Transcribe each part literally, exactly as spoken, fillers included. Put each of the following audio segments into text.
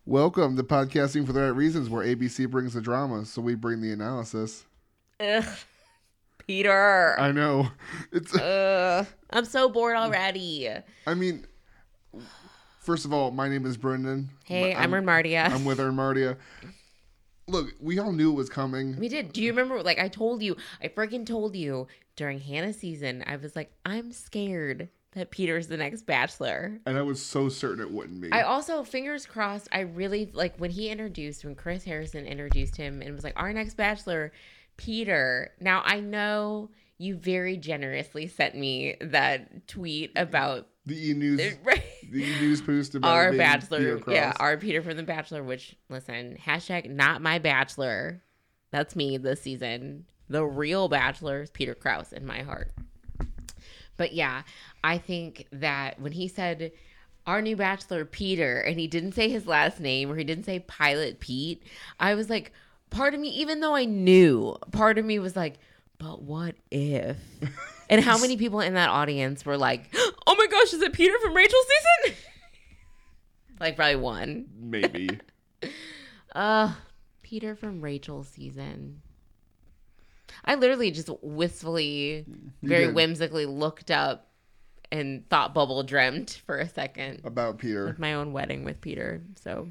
Welcome to Podcasting for the Right Reasons, where A B C brings the drama, so we bring the analysis. Ugh, Peter. I know. It's. Ugh, I'm so bored already. I mean, first of all, my name is Brendan. Hey, I'm, I'm Mardia. I'm with Mardia. Look, we all knew it was coming. We did. Do you remember? Like I told you, I freaking told you during Hannah season. I was like, I'm scared that Peter's the next Bachelor. And I was so certain it wouldn't be. I also, fingers crossed, I really, like, when he introduced, when Chris Harrison introduced him and was like, our next Bachelor, Peter. Now, I know you very generously sent me that tweet about the E-News, right? the E-News post about our being Bachelor. Peter Yeah, our Peter from the Bachelor, which, listen, hashtag not my Bachelor. That's me this season. The real Bachelor is Peter Krause in my heart. But yeah, I think that when he said our new Bachelor, Peter, and he didn't say his last name or he didn't say Pilot Pete, I was like, part of me, even though I knew, part of me was like, but what if? And how many people in that audience were like, oh my gosh, is it Peter from Rachel's season? Like probably one. Maybe. uh, Peter from Rachel's season. I literally just wistfully, very did. whimsically looked up and thought bubble dreamt for a second. About Peter. With my own wedding with Peter. So,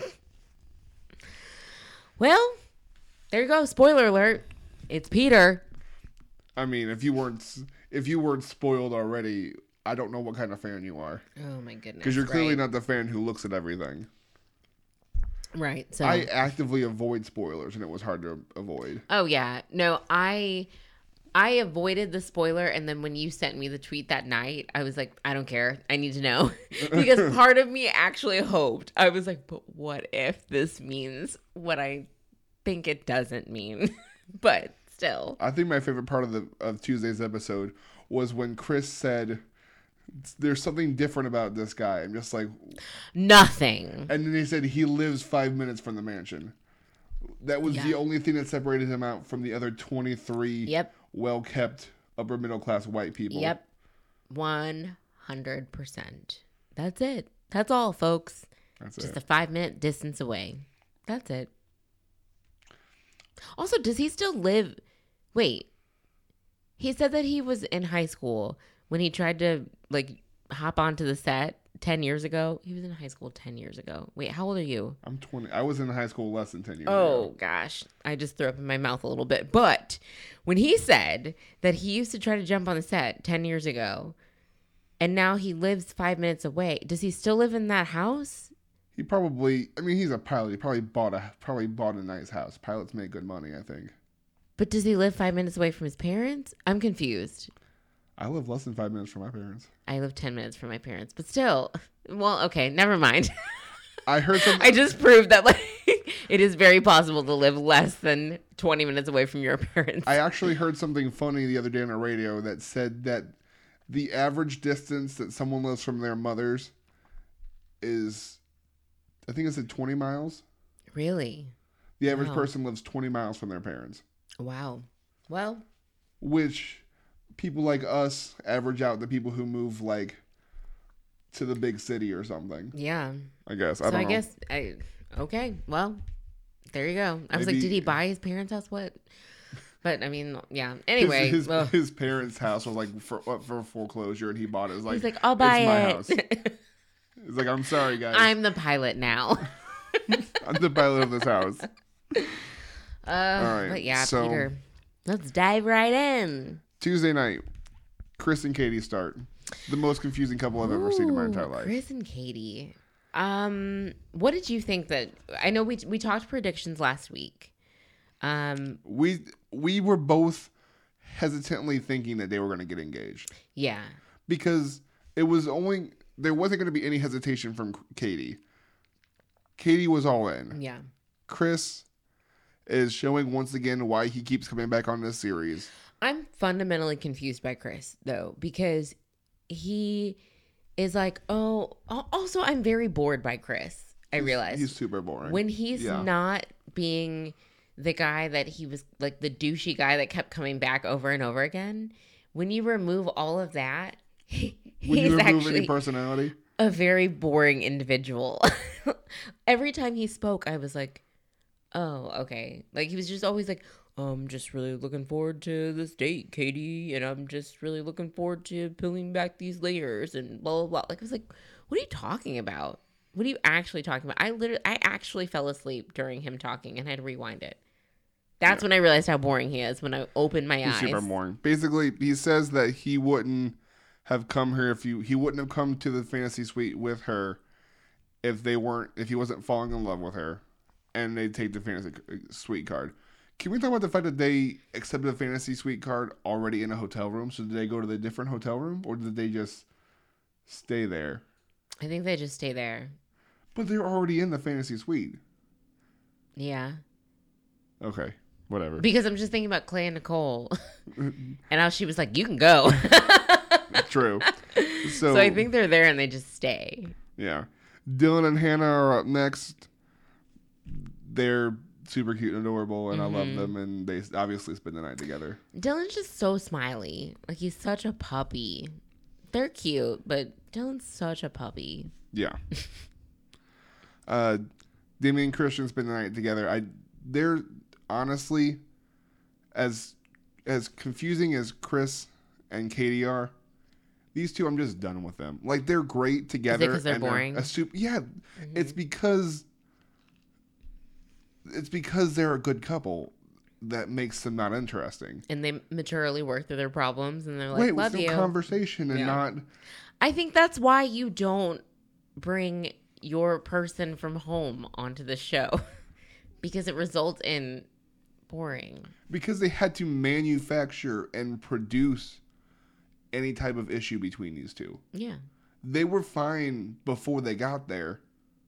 well, there you go. Spoiler alert. It's Peter. I mean, if you weren't if you weren't spoiled already, I don't know what kind of fan you are. Oh my goodness. Because you're clearly right. not the fan who looks at everything. Right. So I actively avoid spoilers, and it was hard to avoid. Oh yeah. No, I I avoided the spoiler, and then when you sent me the tweet that night, I was like, I don't care. I need to know. Because part of me actually hoped. I was like, but what if this means what I think it doesn't mean? But still. I think my favorite part of the of Tuesday's episode was when Chris said, there's something different about this guy. I'm just like... Nothing. And then he said he lives five minutes from the mansion. That was yeah. the only thing that separated him out from the other twenty-three yep. well-kept upper middle class white people. Yep. one hundred percent. That's it. That's all, folks. That's Just it. a five-minute distance away. That's it. Also, does he still live... Wait. He said that he was in high school when he tried to, like, hop onto the set ten years ago. He was in high school ten years ago. Wait, how old are you? I'm twenty. I was in high school less than ten years oh, ago. gosh. I just threw up in my mouth a little bit. But when he said that he used to try to jump on the set ten years ago, and now he lives five minutes away, does he still live in that house? He probably, I mean, he's a pilot. He probably bought a probably bought a nice house. Pilots make good money, I think. But does he live five minutes away from his parents? I'm confused. I live less than five minutes from my parents. I live ten minutes from my parents, but still. Well, okay, never mind. I heard something. I just proved that like it is very possible to live less than twenty minutes away from your parents. I actually heard something funny the other day on the radio that said that the average distance that someone lives from their mothers is, I think it said twenty miles. Really? The average Wow. person lives twenty miles from their parents. Wow. Well, which people like us average out the people who move like to the big city or something. yeah. I guess. I so don't I know. guess I okay. Well, there you go. I was like, Maybe- did he buy his parents' house? What? But I mean, yeah. Anyway, his, his, well, his parents' house was like for, up for foreclosure, and he bought it. It was like, he's like, I'll buy it's my it. house. He's like, I'm sorry, guys. I'm the pilot now. I'm the pilot of this house. Uh, right, but yeah, so- Peter. Let's dive right in. Tuesday night, Chris and Katie start. The most confusing couple I've ever seen in my entire Ooh, life. Chris and Katie. Um, what did you think that? I know we we talked predictions last week. Um, We we were both hesitantly thinking that they were going to get engaged yeah, because it was only there wasn't going to be any hesitation from Katie. Katie was all in. yeah. Chris is showing once again why he keeps coming back on this series. I'm fundamentally confused by Chris though because he is like, oh. Also, I'm very bored by Chris. I He's- realize he's super boring when he's Yeah. not being the guy that he was, like the douchey guy that kept coming back over and over again. When you remove all of that, he, When you he's remove actually any personality, a very boring individual. Every time he spoke, I was like, oh, okay. Like, he was just always like, I'm just really looking forward to this date, Katie, and I'm just really looking forward to peeling back these layers and blah, blah, blah. Like, I was like, what are you talking about? What are you actually talking about? I literally, I actually fell asleep during him talking and had to rewind it. That's yeah. when I realized how boring he is, when I opened my He's eyes. super boring. Basically, he says that he wouldn't have come here if you, he wouldn't have come to the fantasy suite with her if they weren't, if he wasn't falling in love with her and they'd take the fantasy suite card. Can we talk about the fact that they accepted a fantasy suite card already in a hotel room? So did they go to the different hotel room or did they just stay there? I think they just stay there. But they're already in the fantasy suite. Yeah. Okay. Whatever. Because I'm just thinking about Clay and Nicole. And how she was like, you can go. True. So, so I think they're there and they just stay. Yeah. Dylan and Hannah are up next. They're super cute and adorable, and mm-hmm. I love them, and they obviously spend the night together. Dylan's just so smiley. Like, he's such a puppy. They're cute, but Dylan's such a puppy. Yeah. uh, Demi and Christian spend the night together. I, they're honestly, as as confusing as Chris and Katie are, these two, I'm just done with them. Like, they're great together. Is it because they're boring? A super, yeah, mm-hmm. it's because it's because they're a good couple that makes them not interesting. And they maturely work through their problems, and they're like, right, love with you. no conversation and yeah. not. I think that's why you don't bring your person from home onto the show, because it results in boring. Because they had to manufacture and produce any type of issue between these two. Yeah. They were fine before they got there.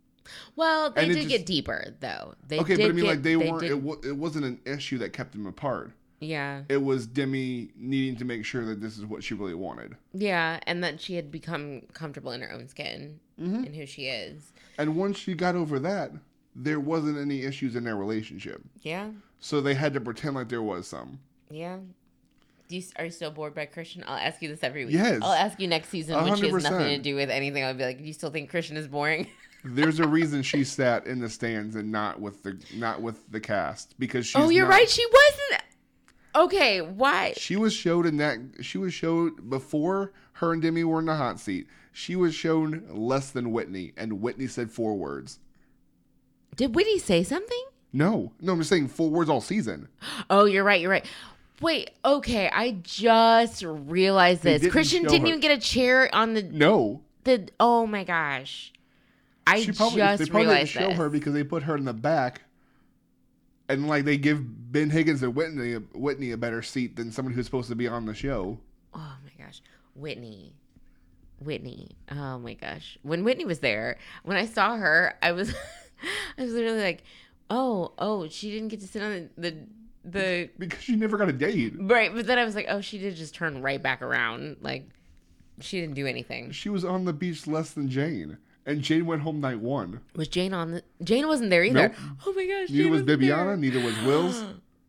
Well, they and did just, get deeper, though. They okay, did but I mean, get, like, they, they weren't, did... it, w- it wasn't an issue that kept them apart. Yeah. It was Demi needing to make sure that this is what she really wanted. Yeah, and that she had become comfortable in her own skin mm-hmm. and who she is. And once she got over that, there wasn't any issues in their relationship. Yeah. So they had to pretend like there was some. Yeah. Do you, are you still bored by Christian? I'll ask you this every week. Yes. I'll ask you next season one hundred percent. when she has nothing to do with anything. I'll be like, do you still think Christian is boring? There's a reason she sat in the stands and not with the not with the cast, because she's Oh, you're not, right. She wasn't. Okay, why? She was showed in that. She was showed before her and Demi were in the hot seat. She was shown less than Whitney, and Whitney said four words. Did Whitney say something? No, no. I'm just saying four words all season. Oh, you're right. You're right. Wait, okay. I just realized this. Didn't Christian didn't her. even get a chair on the. No. The oh my gosh. I she probably, just they probably realized didn't show this. her because they put her in the back, and like they give Ben Higgins and Whitney Whitney a better seat than someone who's supposed to be on the show. Oh my gosh, Whitney, Whitney. Oh my gosh, when Whitney was there, when I saw her, I was, I was literally like, oh, oh, she didn't get to sit on the. the The, because she never got a date. Right, but then I was like, oh, she did just turn right back around. Like, she didn't do anything. She was on the beach less than Jane. And Jane went home night one. Was Jane on the... Jane wasn't there either. Nope. Oh my gosh, Neither Jane was Bibiana, there. Neither was Wills.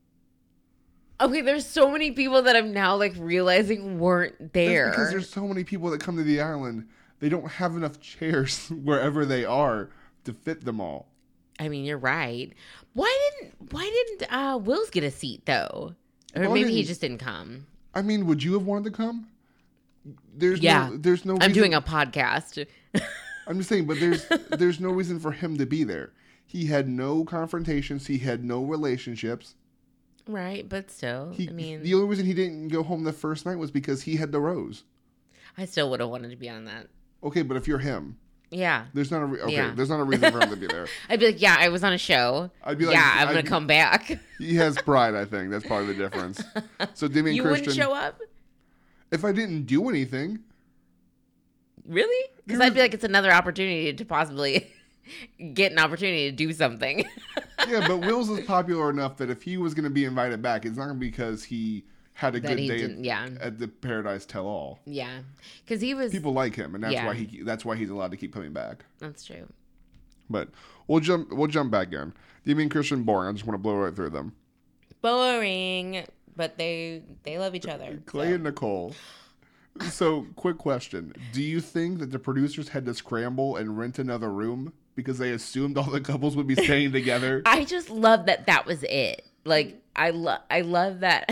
Okay, there's so many people that I'm now, like, realizing weren't there. That's because there's so many people that come to the island. They don't have enough chairs wherever they are to fit them all. I mean, you're right. Why didn't Why didn't uh, Wills get a seat though? Or well, maybe he just didn't come. I mean, would you have wanted to come? There's yeah. no. There's no. I'm reason. doing a podcast. I'm just saying, but there's there's no reason for him to be there. He had no confrontations. He had no relationships. Right, but still, he, I mean, the only reason he didn't go home the first night was because he had the rose. I still would have wanted to be on that. Okay, but if you're him. Yeah. There's not a re- okay. Yeah. There's not a reason for him to be there. I'd be like, yeah, I was on a show. I'd be like, yeah, I'm I'd, gonna come back. He has pride. I think that's part of the difference. So Demi and you Christian, wouldn't show up if I didn't do anything. Really? Because I'd be like, it's another opportunity to possibly get an opportunity to do something. Yeah, but Wills is popular enough that if he was going to be invited back, it's not because he had a that good day at, yeah. at the Paradise Tell All. Yeah, because he was people like him, and that's yeah. why he that's why he's allowed to keep coming back. That's true. But we'll jump we'll jump back in. Demi and Christian boring. I just want to blow right through them. Boring, but they they love each other. Clay so. and Nicole. So, quick question. Do you think that the producers had to scramble and rent another room because they assumed all the couples would be staying together? I just love that that was it. Like, I love, I love that.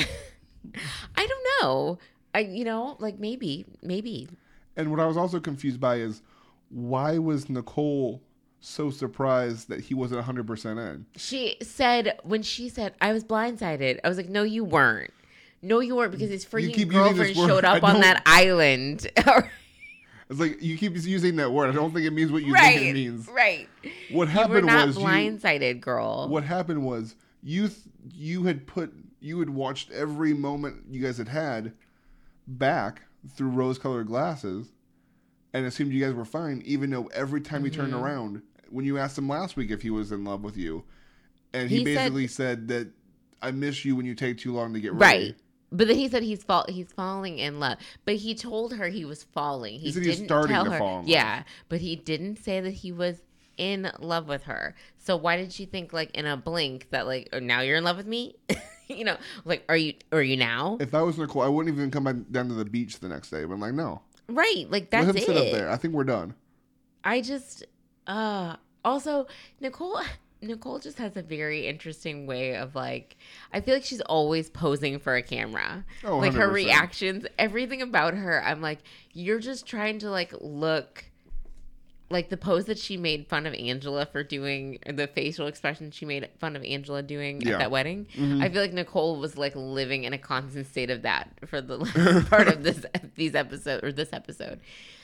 I don't know. I, you know, like maybe, maybe. And what I was also confused by is why was Nicole so surprised that he wasn't one hundred percent in? She said, when she said, I was blindsided, I was like, no, you weren't. No, you weren't, because his freaking keep using girlfriend this word. showed up I on don't- that island. It's like, you keep using that word. I don't think it means what you right, think it means. right. What You happened were not was blindsided, girl. you, what happened was you th- you had put you had watched every moment you guys had had back through rose-colored glasses and assumed you guys were fine, even though every time you turned Mm-hmm. around, when you asked him last week if he was in love with you, and he, He said- basically said, that I miss you when you take too long to get Right. ready. But then he said he's fall he's falling in love. But he told her he was falling. He, He said he was didn't starting tell to her. fall in love. Yeah, but he didn't say that he was in love with her. So why did she think like in a blink that like, oh, now you're in love with me? You know, like are you are you now? If I was Nicole, I wouldn't even come back down to the beach the next day. But I'm like, no, Right, like that's let him it. sit up there. I think we're done. I just uh also Nicole Nicole just has a very interesting way of like, I feel like she's always posing for a camera. Oh, like her one hundred percent. reactions, everything about her, I'm like, you're just trying to like look like the pose that she made fun of Angela for doing, the facial expression she made fun of Angela doing Yeah. at that wedding. Mhm. I feel like Nicole was like living in a constant state of that for the last part of this these episode or this episode.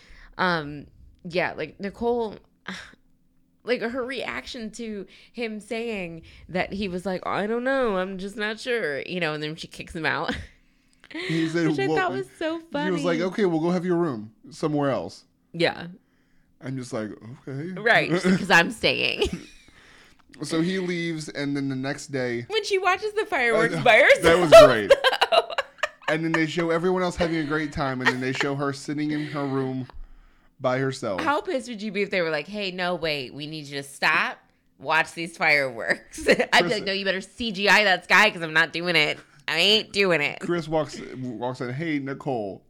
Um yeah, like Nicole, like her reaction to him saying that he was like, I don't know, I'm just not sure, you know, and then she kicks him out. He said, Which I "Well," thought was so funny. He was like, okay, we'll go have your room somewhere else. Yeah, I'm just like, okay. right, because I'm staying. So he leaves, and then the next day, When she watches the fireworks Uh, by herself. that was great. And then they show everyone else having a great time, and then they show her sitting in her room by herself. How pissed would you be if they were like, hey, no, wait, we need you to stop, watch these fireworks? I'd be Chris- like, no, you better C G I that sky because I'm not doing it. I ain't doing it. Chris walks walks in. Hey, Nicole,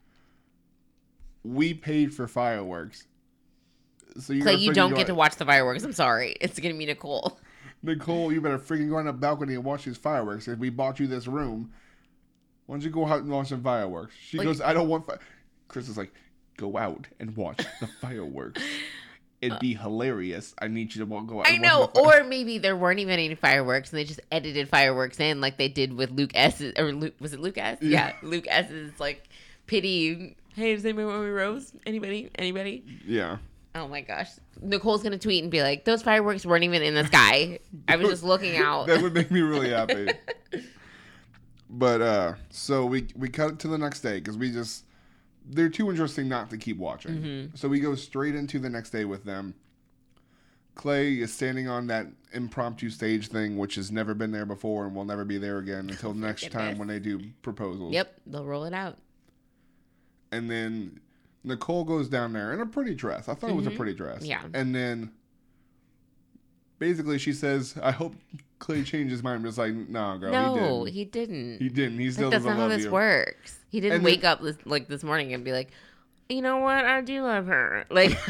we paid for fireworks. So you Clay, gotta you freaking don't go get out- to watch the fireworks. I'm sorry. It's going to be Nicole. Nicole, you better freaking go on the balcony and watch these fireworks. If we bought you this room, why don't you go out and watch some fireworks? She Like- goes, I don't want. Fi-. Chris is like, go out and watch the fireworks. It'd be hilarious. I need you to walk, go out. I and know. Watch the fi-. Or maybe there weren't even any fireworks and they just edited fireworks in like they did with Luke S. Or Luke, was it Luke S? Yeah. Yeah. Luke S's like pity. Hey, does anybody want me rose? Anybody? Anybody? Yeah. Oh my gosh. Nicole's going to tweet and be like, those fireworks weren't even in the sky. I was just looking out. That would make me really happy. But uh, so we we cut it to the next day because we just they're too interesting not to keep watching. Mm-hmm. So we go straight into the next day with them. Clay is standing on that impromptu stage thing, which has never been there before and will never be there again until next goodness. time when they do proposals. Yep. They'll roll it out. And then Nicole goes down there in a pretty dress. I thought it was a Mhm. pretty dress. Yeah. And then basically she says, I hope Clay changed his mind. I'm just like, nah, girl, no, he didn't. he didn't. He didn't. He still Like, that's doesn't not how love this you. works. He didn't And then- wake up this, like this morning and be like, you know what? I do love her. Like,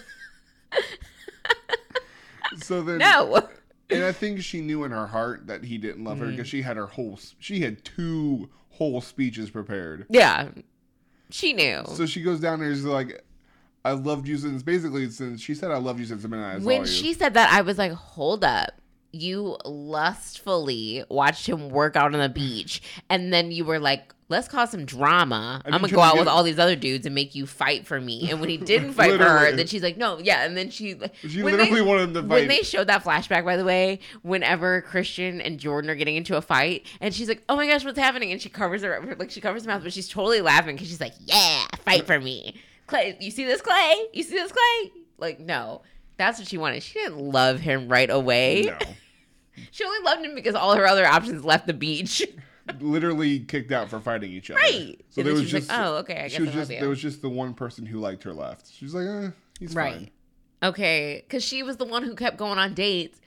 So then, no. and I think she knew in her heart that he didn't love her Mm-hmm. because she had her whole, she had two whole speeches prepared. Yeah. She knew. So she goes down there and is like, I loved you since, basically, since she said I loved you since the minute I saw When you. she said that, I was like, hold up. You lustfully watched him work out on the beach, and then you were like, let's cause some drama. I I'm need going to you go to out get- with all these other dudes and make you fight for me. And when he didn't fight for her, Literally. then she's like, no, yeah. And then she, She when literally they, wanted him to fight. When they showed that flashback, by the way, whenever Christian and Jordan are getting into a fight, and she's like, oh my gosh, what's happening? And she covers her, like she covers her mouth, but she's totally laughing because she's like, yeah, fight for me. Clay, you see this, Clay? You see this, Clay? Like, no. That's what she wanted. She didn't love him right away. No. She only loved him because all her other options left the beach. Literally kicked out for fighting each other. Right. So And there then was she was just, like, oh, okay, I guess she was I love just, you. there was just the one person who liked her left. She was like, eh, he's Right. fine. Okay, because she was the one who kept going on dates.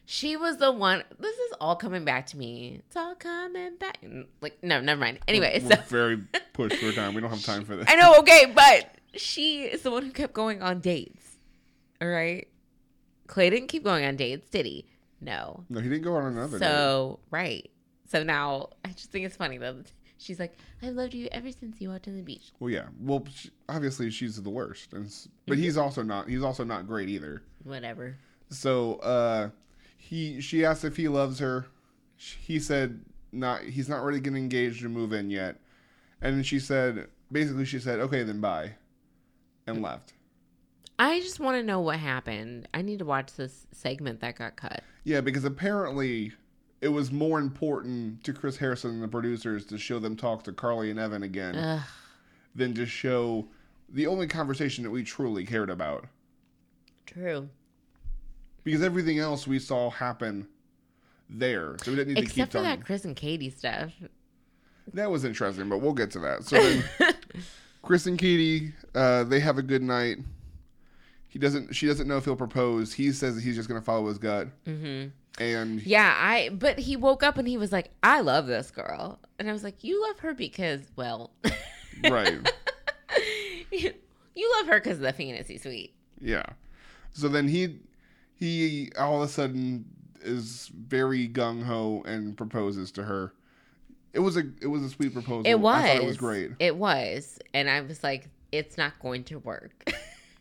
She was the one. This is all coming back to me. It's all coming back. Like, no, never mind. Anyway, we're, so we're very pushed for time. We don't have time for this. I know, okay, but she is the one who kept going on dates. All right? Clay didn't keep going on dates, did he? No. No, he didn't go on another So, date. Right. So now, I just think it's funny, though. She's like, I've loved you ever since you walked on the beach. Well, yeah. Well, she, obviously, she's the worst. And, but he's also not, he's also not great either. Whatever. So, uh... He she asked if he loves her. He said not. He's not ready to get engaged or move in yet. And then she said, basically, she said, "Okay, then bye," and left. I just want to know what happened. I need to watch this segment that got cut. Yeah, because apparently it was more important to Chris Harrison and the producers to show them talk to Carly and Evan again Ugh. than to show the only conversation that we truly cared about. True. Because everything else we saw happen there. So we didn't need Except to keep for talking. that Chris and Katie stuff. That was interesting, but we'll get to that. So then Chris and Katie, uh, they have a good night. He doesn't. She doesn't know if he'll propose. He says that he's just going to follow his gut. Mm-hmm. And yeah, I. But he woke up and he was like, "I love this girl," and I was like, "You love her because, well, right? you, you love her because of the fantasy suite." Yeah. So then he. He all of a sudden is very gung ho and proposes to her. It was a it was a sweet proposal. It was. I thought it was great. It was, and I was like, it's not going to work.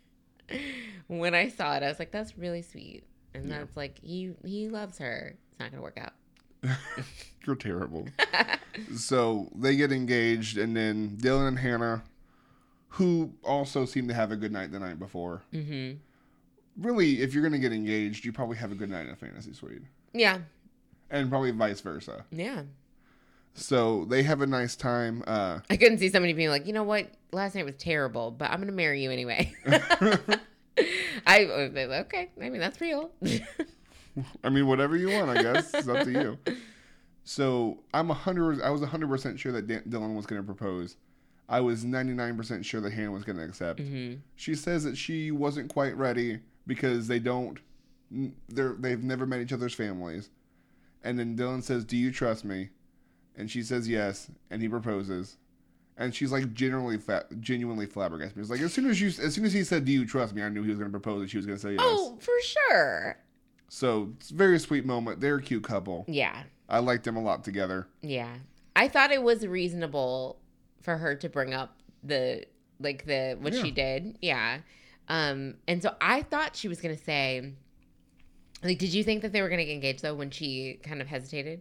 When I saw it, I was like, that's really sweet, and yeah. That's like he he loves her. It's not going to work out. You're terrible. So they get engaged, and then Dylan and Hannah, who also seem to have a good night the night before. Mm-hmm. Really, if you're going to get engaged, you probably have a good night in a fantasy suite. Yeah. And probably vice versa. Yeah. So they have a nice time. Uh, I couldn't see somebody being like, you know what? Last night was terrible, but I'm going to marry you anyway. I okay. I mean, that's real. I mean, whatever you want, I guess. It's up to you. So I'm a hundred. I was a hundred percent sure that Dan- Dylan was going to propose. I was ninety-nine percent sure that Hannah was going to accept. Mm-hmm. She says that she wasn't quite ready because they don't. They're they've never met each other's families. And then Dylan says, "Do you trust me?" And she says yes, and he proposes. And she's like genuinely, fa- genuinely flabbergasted. It's like as soon as you, as soon as he said, "Do you trust me?" I knew he was going to propose, and she was going to say yes. Oh, for sure. So it's a very sweet moment. They're a cute couple. Yeah, I liked them a lot together. Yeah, I thought it was reasonable for her to bring up the like the what yeah. she did. Yeah, um, and so I thought she was going to say, like, did you think that they were going to get engaged though when she kind of hesitated?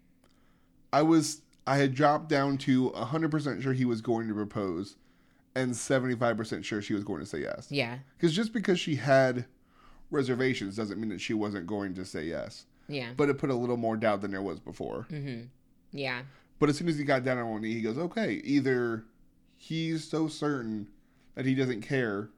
I was. I had dropped down to one hundred percent sure he was going to propose and seventy-five percent sure she was going to say yes. Yeah. Because just because she had reservations doesn't mean that she wasn't going to say yes. Yeah. But it put a little more doubt than there was before. Mm-hmm. Yeah. But as soon as he got down on one knee, he goes, okay, either he's so certain that he doesn't care,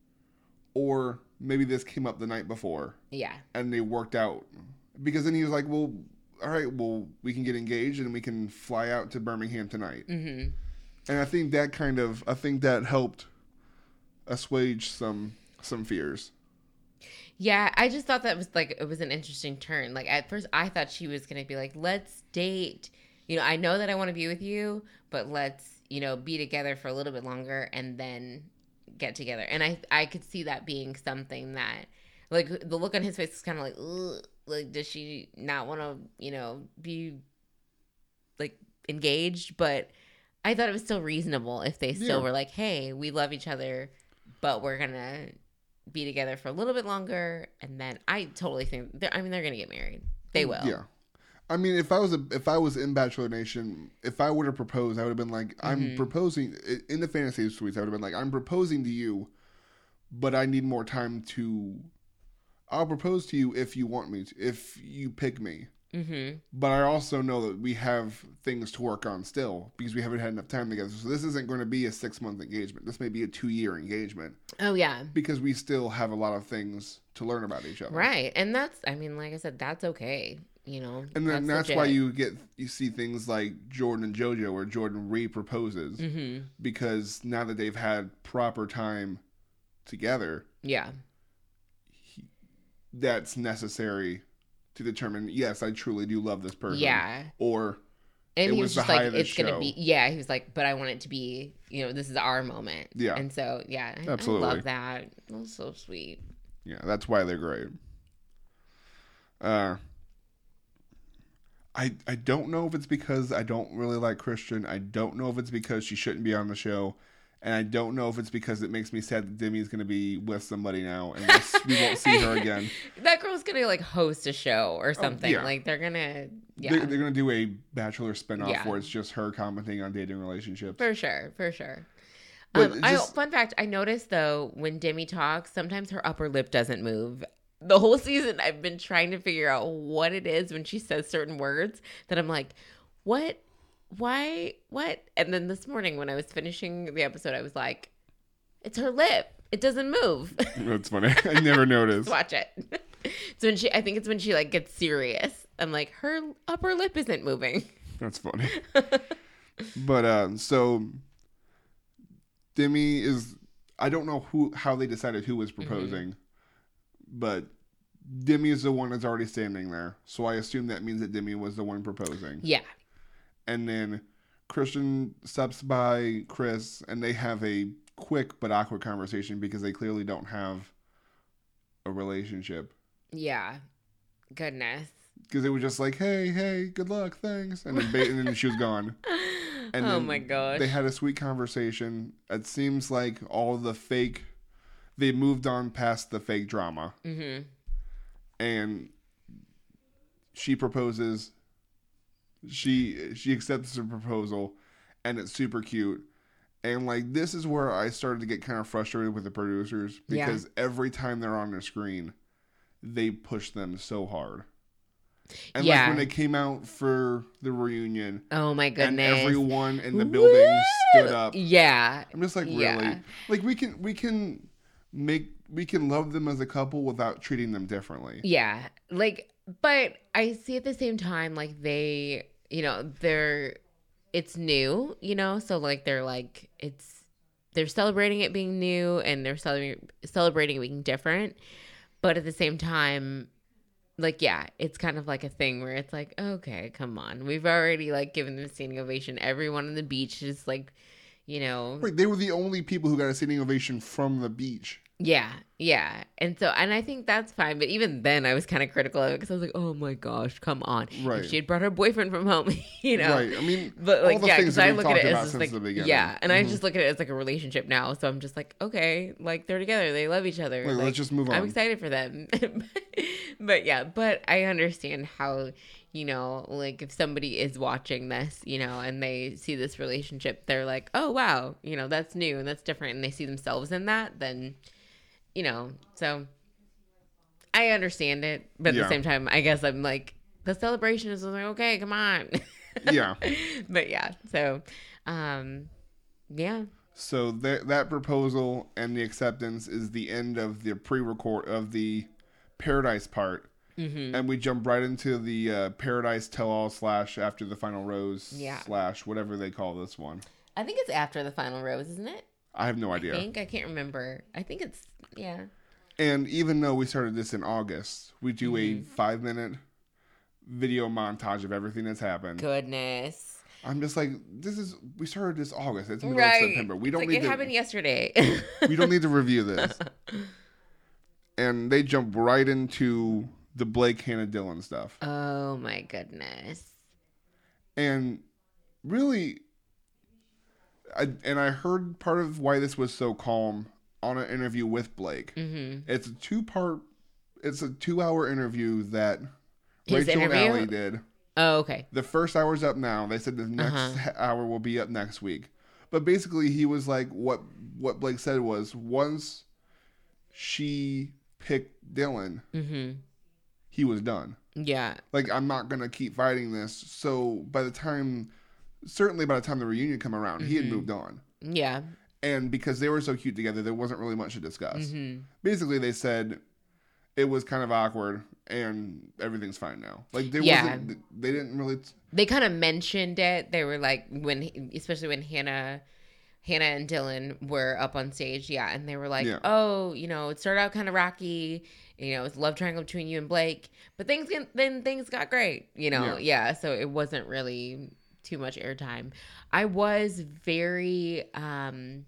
or maybe this came up the night before. Yeah. And they worked out. Because then he was like, well, all right, well, we can get engaged and we can fly out to Birmingham tonight. Mm-hmm. And I think that kind of, I think that helped assuage some some fears. Yeah, I just thought that was like, it was an interesting turn. Like at first I thought she was going to be like, let's date. You know, I know that I want to be with you, but let's, you know, be together for a little bit longer and then get together. And I I could see that being something that, like, the look on his face is kind of like, ugh. Like, does she not want to, you know, be, like, engaged? But I thought it was still reasonable if they still yeah. were like, hey, we love each other, but we're going to be together for a little bit longer. And then I totally think, I mean, they're going to get married. They will. Yeah. I mean, if I was a, if I was in Bachelor Nation, if I would have proposed, I would have been like, I'm mm-hmm. proposing, in the fantasy suites, I would have been like, I'm proposing to you, but I need more time to... I'll propose to you if you want me to, if you pick me. Mm-hmm. But I also know that we have things to work on still because we haven't had enough time together. So this isn't going to be a six-month engagement. This may be a two-year engagement. Oh, yeah. Because we still have a lot of things to learn about each other. Right. And that's, I mean, like I said, that's okay. You know, and then that's, that's why you get, you see things like Jordan and JoJo where Jordan re-proposes mm-hmm. because now that they've had proper time together. Yeah. That's necessary to determine, yes, I truly do love this person. Yeah. Or and it he was was just the high like, of the it's going to show. be, yeah, he was like, but I want it to be, you know, this is our moment. Yeah. And so, yeah, I, Absolutely. I love that. That was so sweet. Yeah, that's why they're great. Uh, I I don't know if it's because I don't really like Christian. I don't know if it's because she shouldn't be on the show. And I don't know if it's because it makes me sad that Demi's going to be with somebody now and we'll, we won't see her again. That girl's going to, like, host a show or something. Oh, yeah. Like, they're going to, yeah. They're, they're going to do a Bachelor spinoff Yeah. where it's just her commenting on dating relationships. For sure, for sure. But Um, just- I, fun fact, I noticed, though, when Demi talks, sometimes her upper lip doesn't move. The whole season, I've been trying to figure out what it is when she says certain words that I'm like, what? Why? What? And then this morning when I was finishing the episode, I was like, it's her lip. It doesn't move. That's funny. I never noticed. Watch it. So when she, I think it's when she like gets serious. I'm like, her upper lip isn't moving. That's funny. But uh, so Demi is. I don't know who how they decided who was proposing, mm-hmm. but Demi is the one that's already standing there. So I assume that means that Demi was the one proposing. Yeah. And then Christian steps by Chris, and they have a quick but awkward conversation because they clearly don't have a relationship. Yeah. Goodness. Because it was just like, hey, hey, good luck, thanks. And then, ba- and then she was gone. And oh then my gosh. They had a sweet conversation. It seems like all the fake, they moved on past the fake drama. Mm-hmm. And she proposes. She she accepts her proposal, and it's super cute. And like this is where I started to get kind of frustrated with the producers because yeah. every time they're on their screen, they push them so hard. And yeah. like when they came out for the reunion, oh my goodness, and everyone in the building Woo! stood up. Yeah, I'm just like really, yeah. like we can we can make we can love them as a couple without treating them differently. Yeah, like, but I see at the same time like they, you know, they're it's new, you know, so like they're like it's they're celebrating it being new and they're celebrating celebrating it being different, but at the same time. Like, yeah, it's kind of like a thing where it's like, okay, come on. We've already, like, given them a standing ovation. Everyone on the beach is, like, you know. Right, they were the only people who got a standing ovation from the beach. Yeah, yeah. And so, and I think that's fine. But even then, I was kind of critical of it because I was like, oh, my gosh, come on. Right. If she had brought her boyfriend from home, you know. Right, I mean, but like, all the yeah, things that that I we've look at talked it about as since like, the beginning. yeah, and mm-hmm. I just look at it as like a relationship now. So I'm just like, okay, like, they're together. They love each other. Like, like, let's just move on. I'm excited for them. But yeah, but I understand how, you know, like if somebody is watching this, you know, and they see this relationship, they're like, oh, wow, you know, that's new and that's different. And they see themselves in that, then, you know, so I understand it. But at yeah. the same time, I guess I'm like, the celebration is like, okay, come on. Yeah. But yeah, so, um, yeah. So that that proposal and the acceptance is the end of the pre-record of the Paradise part, mm-hmm. and we jump right into the uh, Paradise tell-all slash after the final rose yeah. slash whatever they call this one. I think it's after the final rose, isn't it? I have no idea. I think I can't remember. I think it's yeah. And even though we started this in August, we do mm-hmm. a five-minute video montage of everything that's happened. Goodness. I'm just like, this is we started this August. It's middle right. of September. We don't like need it to. happened yesterday. We don't need to review this. And they jump right into the Blake, Hannah, Dylan stuff. Oh, my goodness. And really, I, and I heard part of why this was so calm on an interview with Blake. Mm-hmm. It's a two-part, it's a two-hour interview that His Rachel interview? and Allie did. Oh, okay. The first hour's up now. They said the next Uh-huh. hour will be up next week. But basically, he was like, what what Blake said was, once she picked Dylan, mm-hmm. he was done. Yeah. Like, I'm not going to keep fighting this. So by the time, certainly by the time the reunion come around, mm-hmm. he had moved on. Yeah. And because they were so cute together, there wasn't really much to discuss. Mm-hmm. Basically, they said it was kind of awkward and everything's fine now. Like, there Yeah. wasn't, they didn't really... T- They kind of mentioned it. They were like, when, especially when Hannah Hannah and Dylan were up on stage, yeah, and they were like, Yeah. "Oh, you know, it started out kind of rocky, you know, it's love triangle between you and Blake, but things get, then things got great, you know, yeah. yeah. So it wasn't really too much airtime. I was very, um,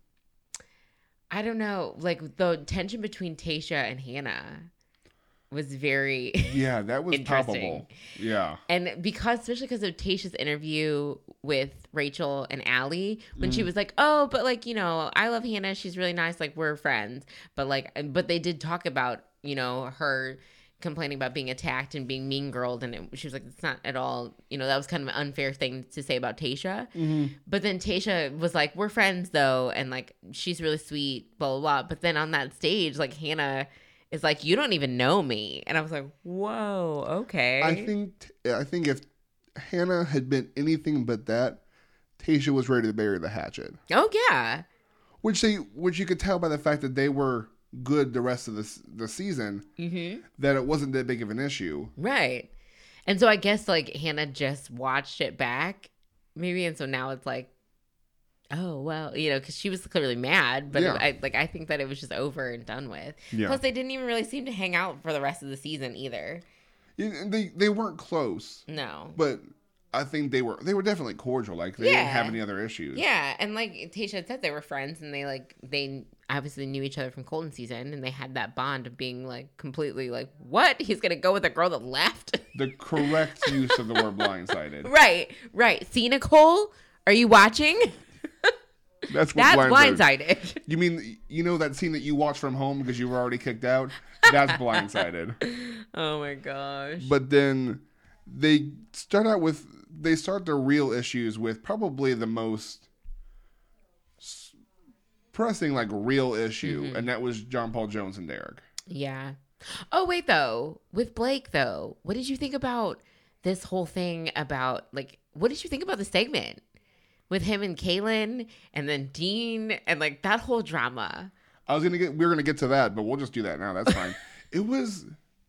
I don't know, like the tension between Tayshia and Hannah was very yeah, that was interesting. palpable. Yeah, and because especially because of Tayshia's interview with Rachel and Allie when mm. she was like, oh, but like, you know, I love Hannah, she's really nice, like we're friends, but like, but they did talk about, you know, her complaining about being attacked and being mean girled, and it, she was like, it's not at all, you know, that was kind of an unfair thing to say about Tayshia. Mm-hmm. But then Tayshia was like, we're friends though, and like she's really sweet, blah blah blah. But then on that stage, like Hannah is like, you don't even know me. And I was like, whoa, okay. I think I think if Hannah had been anything but that, Tayshia was ready to bury the hatchet. Oh, yeah. Which they, which you could tell by the fact that they were good the rest of the, the season, mm-hmm. that it wasn't that big of an issue. Right. And so I guess, like, Hannah just watched it back, maybe, and so now it's like, oh, well, you know, because she was clearly mad, but yeah. it, I, like I think that it was just over and done with. Yeah. Plus, they didn't even really seem to hang out for the rest of the season either. Yeah, they they weren't close. No, but I think they were they were definitely cordial. Like they yeah. didn't have any other issues. Yeah, and like Tayshia had said, they were friends, and they like they obviously knew each other from Colton season, and they had that bond of being like completely like, what? He's gonna go with a girl that left? The correct use of the word blindsided. Right, right. See, Nicole, are you watching? That's what That's blindsided. blindsided. You mean, you know that scene that you watched from home because you were already kicked out? That's blindsided. Oh my gosh. But then they start out with, they start their real issues with probably the most pressing, like, real issue, mm-hmm. and that was John Paul Jones and Derek. Yeah. Oh, wait, though. With Blake, though, what did you think about this whole thing about, like, what did you think about the segment? With him and Kaylin, and then Dean, and like that whole drama. I was gonna get, we were gonna get to that, but we'll just do that now. That's fine. It was,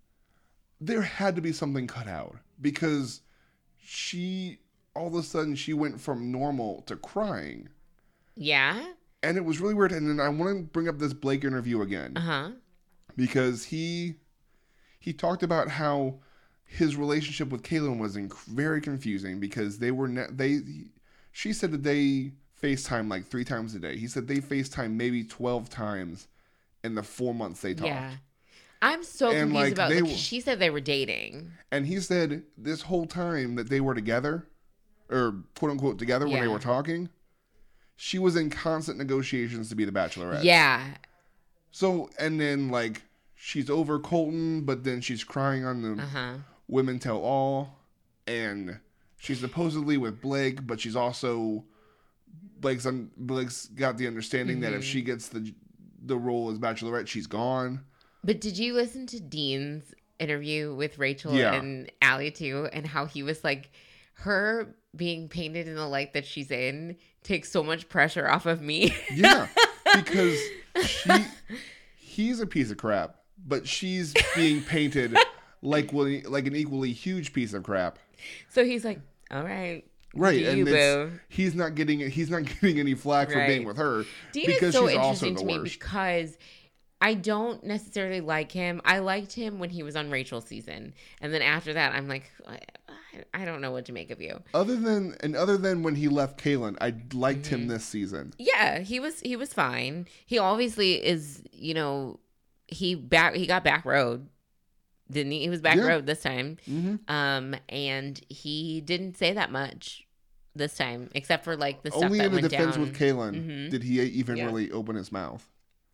there had to be something cut out because she, all of a sudden, she went from normal to crying. Yeah. And it was really weird. And then I want to bring up this Blake interview again. Uh huh. Because he, he talked about how his relationship with Kaylin was inc- very confusing because they were ne- they. She said that they FaceTime like three times a day. He said they FaceTime maybe twelve times in the four months they talked. Yeah. I'm so and confused like, about it. Like, she said they were dating. And he said this whole time that they were together, or quote unquote together yeah. when they were talking, she was in constant negotiations to be the Bachelorette. Yeah. So, and then like she's over Colton, but then she's crying on the uh-huh. Women Tell All. And she's supposedly with Blake, but she's also Blake's un, Blake's got the understanding mm-hmm. that if she gets the the role as Bachelorette, she's gone. But did you listen to Dean's interview with Rachel yeah. and Allie too, and how he was like, her being painted in the light that she's in takes so much pressure off of me. Yeah, because she he's a piece of crap, but she's being painted like like an equally huge piece of crap. So he's like, all right. Right, and it's, he's not getting he's not getting any flack right. for being with her. Dean because is so she's interesting also to the me worst. Because I don't necessarily like him. I liked him when he was on Rachel's season, and then after that, I'm like, I, I don't know what to make of you. Other than and other than when he left Kaylin, I liked mm-hmm. him this season. Yeah, he was he was fine. He obviously is, you know, he back he got back road. Didn't he? He was back yeah. road this time. Mm-hmm. Um, and he didn't say that much this time, except for like the stuff Only that went down. Only in the defense with Kaylin mm-hmm. did he even yeah. really open his mouth.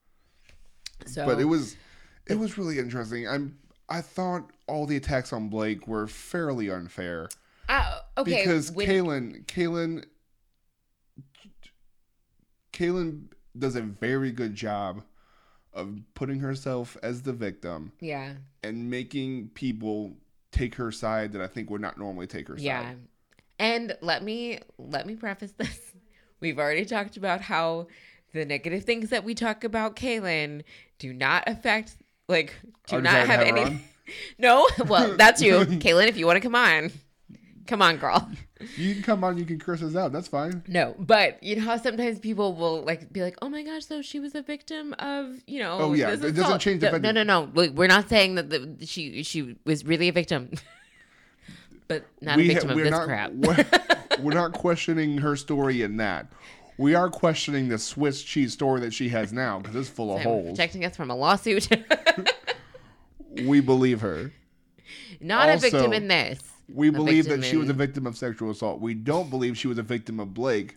So, but it was, it was really interesting. I'm, I thought all the attacks on Blake were fairly unfair. Uh, okay. Because when... Kaylin, Kaylin, Kaylin does a very good job of putting herself as the victim. Yeah. And making people take her side that I think would not normally take her yeah. side. Yeah. And let me let me preface this. We've already talked about how the negative things that we talk about Kaylin do not affect, like, do Our not have any. No? Well, that's you. Kaylin, if you want to come on. Come on, girl. You can come on, you can curse us out. That's fine. No, but you know how sometimes people will like be like, "Oh my gosh, so she was a victim of, you know." Oh yeah, this it assault." doesn't change the No, fact. no, that- no, no. Look, we're not saying that the, she she was really a victim, but not we a victim ha- of we're this not, crap. We're, we're not questioning her story in that. We are questioning the Swiss cheese story that she has now because it's full of So, holes. protecting us from a lawsuit. We believe her. Not Also, a victim in this. We A believe that victim she was a in- victim of sexual assault. We don't believe she was a victim of Blake.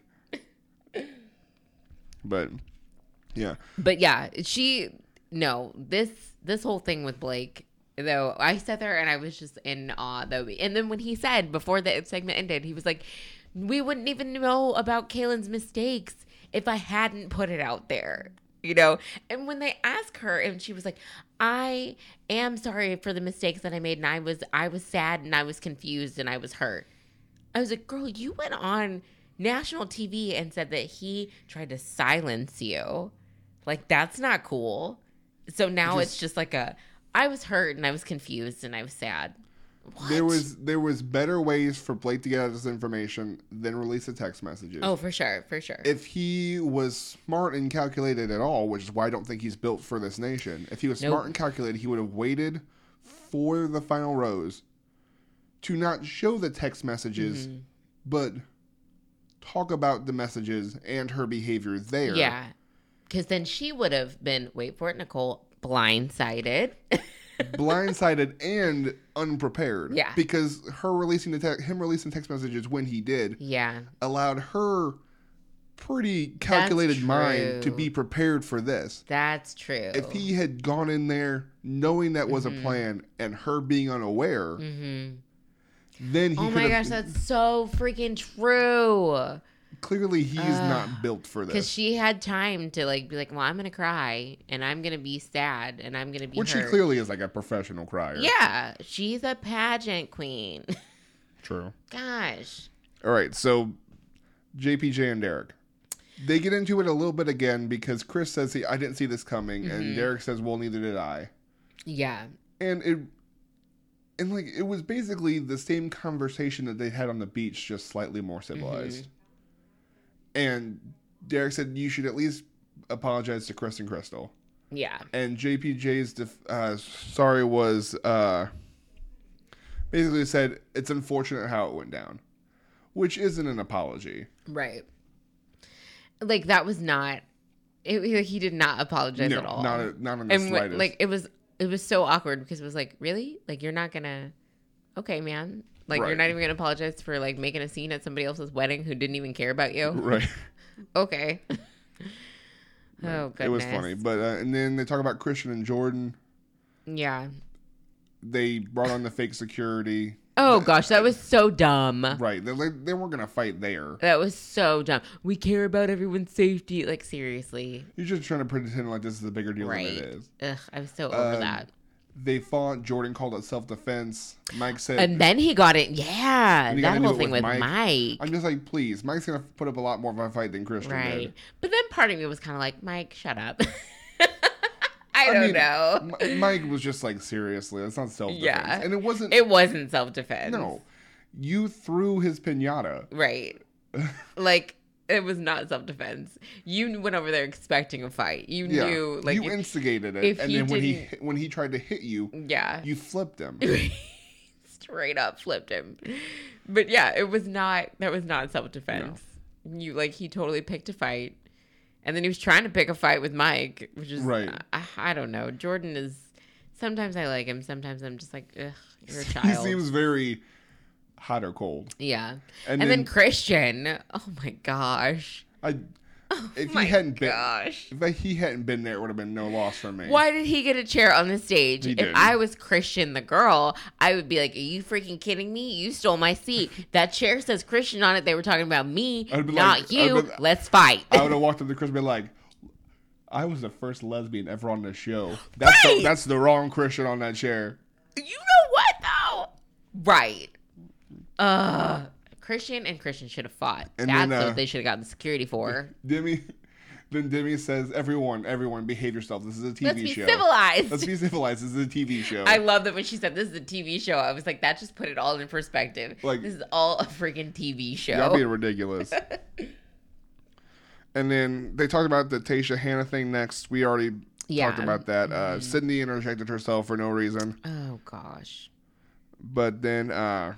But yeah, But yeah, she no this this whole thing with Blake. Though I sat there and I was just in awe. Though, and then when he said before the segment ended, he was like, "We wouldn't even know about Kaylin's mistakes if I hadn't put it out there." You know, and when they asked her, and she was like, "I am sorry for the mistakes that I made, and I was I was sad, and I was confused, and I was hurt." I was like, "Girl, you went on national T V and said that he tried to silence you. Like, that's not cool." So now Just- it's just like a, I was hurt, and I was confused, and I was sad. What? there was there was better ways for Blake to get out this information than release the text messages. Oh, for sure, for sure. If he was smart and calculated at all, which is why I don't think he's built for this nation, if he was Nope. smart and calculated, he would have waited for the final rose to not show the text messages, Mhm. but talk about the messages and her behavior there. Yeah. Because then she would have been, wait for it, Nicole, blindsided. Blindsided and unprepared. Yeah. Because her releasing the te- him releasing text messages when he did Yeah. allowed her pretty calculated mind to true. be prepared for this. That's true. If he had gone in there knowing that was Mhm. a plan and her being unaware, Mm-hmm. then he Oh could my have. gosh, that's so freaking true. Clearly, he is Ugh. not built for Because this. she had time to like be like, well, I'm gonna cry and I'm gonna be sad and I'm gonna be Which hurt. she clearly is like a professional crier. Yeah, she's a pageant queen. True. Gosh. All right, so J P J and Derek. They get into it a little bit again because Chris says, he, I didn't see this coming. Mhm. And Derek says, well, neither did I. Yeah. And it. And like it was basically the same conversation that they had on the beach, just slightly more civilized. Mm-hmm. And Derek said you should at least apologize to Chris and Crystal. Yeah. And J P J's def- uh, sorry was uh, basically said it's unfortunate how it went down, which isn't an apology. Right. Like that was not. It, like, he did not apologize No, at all. not a, not in the and when- slightest. like it was, it was so awkward because it was like, really, like you're not gonna. Okay, man. Like you're Right. not even gonna apologize for like making a scene at somebody else's wedding who didn't even care about you. Right. Okay. Oh goodness. It was funny, but uh, and then they talk about Christian and Jordan. Yeah. They brought on the fake security. Oh gosh, that was so dumb. Right. They like they weren't gonna fight there. That was so dumb. We care about everyone's safety. Like seriously. You're just trying to pretend like this is a bigger deal Right. than it is. Ugh, I was so over Um, that. They fought. Jordan called it self-defense. Mike said, And then he got it. Yeah, And he got that into whole it thing with with Mike. Mike. I'm just like, please. Mike's gonna put up a lot more of a fight than Christian Right. did. But then part of me was kind of like, Mike, shut up. I I don't mean, know. M- Mike was just like, seriously, that's not self-defense. Yeah. And it wasn't. It wasn't self-defense. no, you threw his pinata. Right. Like, it was not self-defense. You went over there expecting a fight. You Yeah, knew, like, you if- instigated it, if and he then when he didn't- when he tried to hit you, yeah. you flipped him. Straight up flipped him. But yeah, it was not, that was not self-defense. You, like, he totally picked a fight. And then he was trying to pick a fight with Mike, which is, Right. I, I don't know. Jordan is, sometimes I like him. Sometimes I'm just like, ugh, you're a He child. seems very hot or cold. Yeah. And, And, then, then, Christian, oh my gosh. I, if my he hadn't been, gosh. if he hadn't been there, it would have been no loss for me. Why did he get a chair on the stage? He If did. I was Christian, the girl, I would be like, are you freaking kidding me? You stole my seat. That chair says Christian on it. They were talking about me, I'd be not like- you. I'd be- Let's fight. I would have walked up to Chris and been like, I was the first lesbian ever on the show. That's Right. the, that's the wrong Christian on that chair. You know what, though? Right. Uh, Christian and Christian should have fought. And That's then, uh, what they should have gotten security for. Demi, Then Demi says, everyone, everyone, behave yourself. This is a T V Let's be show. civilized. Let's be civilized. This is a T V show. I love that when she said this is a T V show. I was like, that just put it all in perspective. Like, this is all a freaking T V show. Y'all being ridiculous. And then they talked about the Tayshia Hannah thing next. We already yeah. talked about that. Uh, mm-hmm. Sydney interjected herself for no reason. Oh, gosh. But then, uh,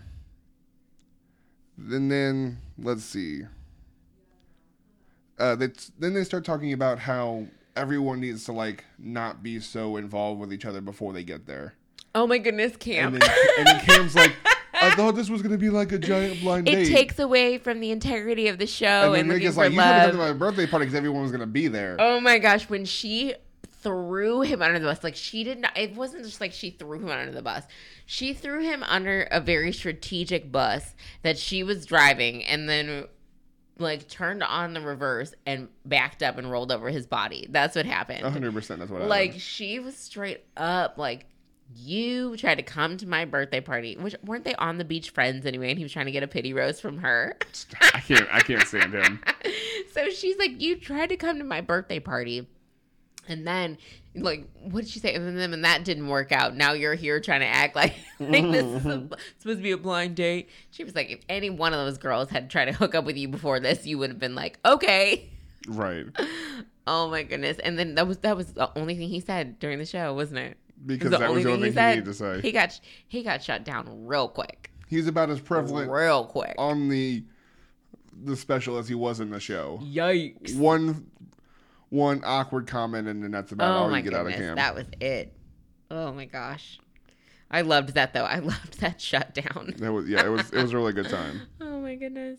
and then, let's see. Uh, they, then they start talking about how everyone needs to, like, not be so involved with each other before they get there. Oh, my goodness, Cam. And then, and then Cam's like, I thought this was going to be like a giant blind it date. It takes away from the integrity of the show and, and looking Nick is for like, you love. should have come to my birthday party because everyone was going to be there. Oh, my gosh. When she threw him under the bus, like, she did not, it wasn't just like she threw him under the bus. She threw him under a very strategic bus that she was driving and then, like, turned on the reverse and backed up and rolled over his body. That's what happened. one hundred percent that's what happened. Like, she was straight up, like, you tried to come to my birthday party, which weren't they on the beach friends anyway? And he was trying to get a pity rose from her. I can't, I can't stand him. So she's like, you tried to come to my birthday party. And then, like, what did she say? And then and that didn't work out. Now you're here trying to act like, like this is a, supposed to be a blind date. She was like, if any one of those girls had tried to hook up with you before this, you would have been like, okay. Right. Oh my goodness. And then that was that was the only thing he said during the show, wasn't it? Because that was the only thing he, said, needed to say. He got he got shut down real quick. He's about as prevalent real quick on the the special as he was in the show. Yikes. One one awkward comment and then that's about oh all my you get goodness, out of Cam. That was it. Oh my gosh. I loved that though. I loved that shutdown. That was yeah, it was it was a really good time. Oh my goodness.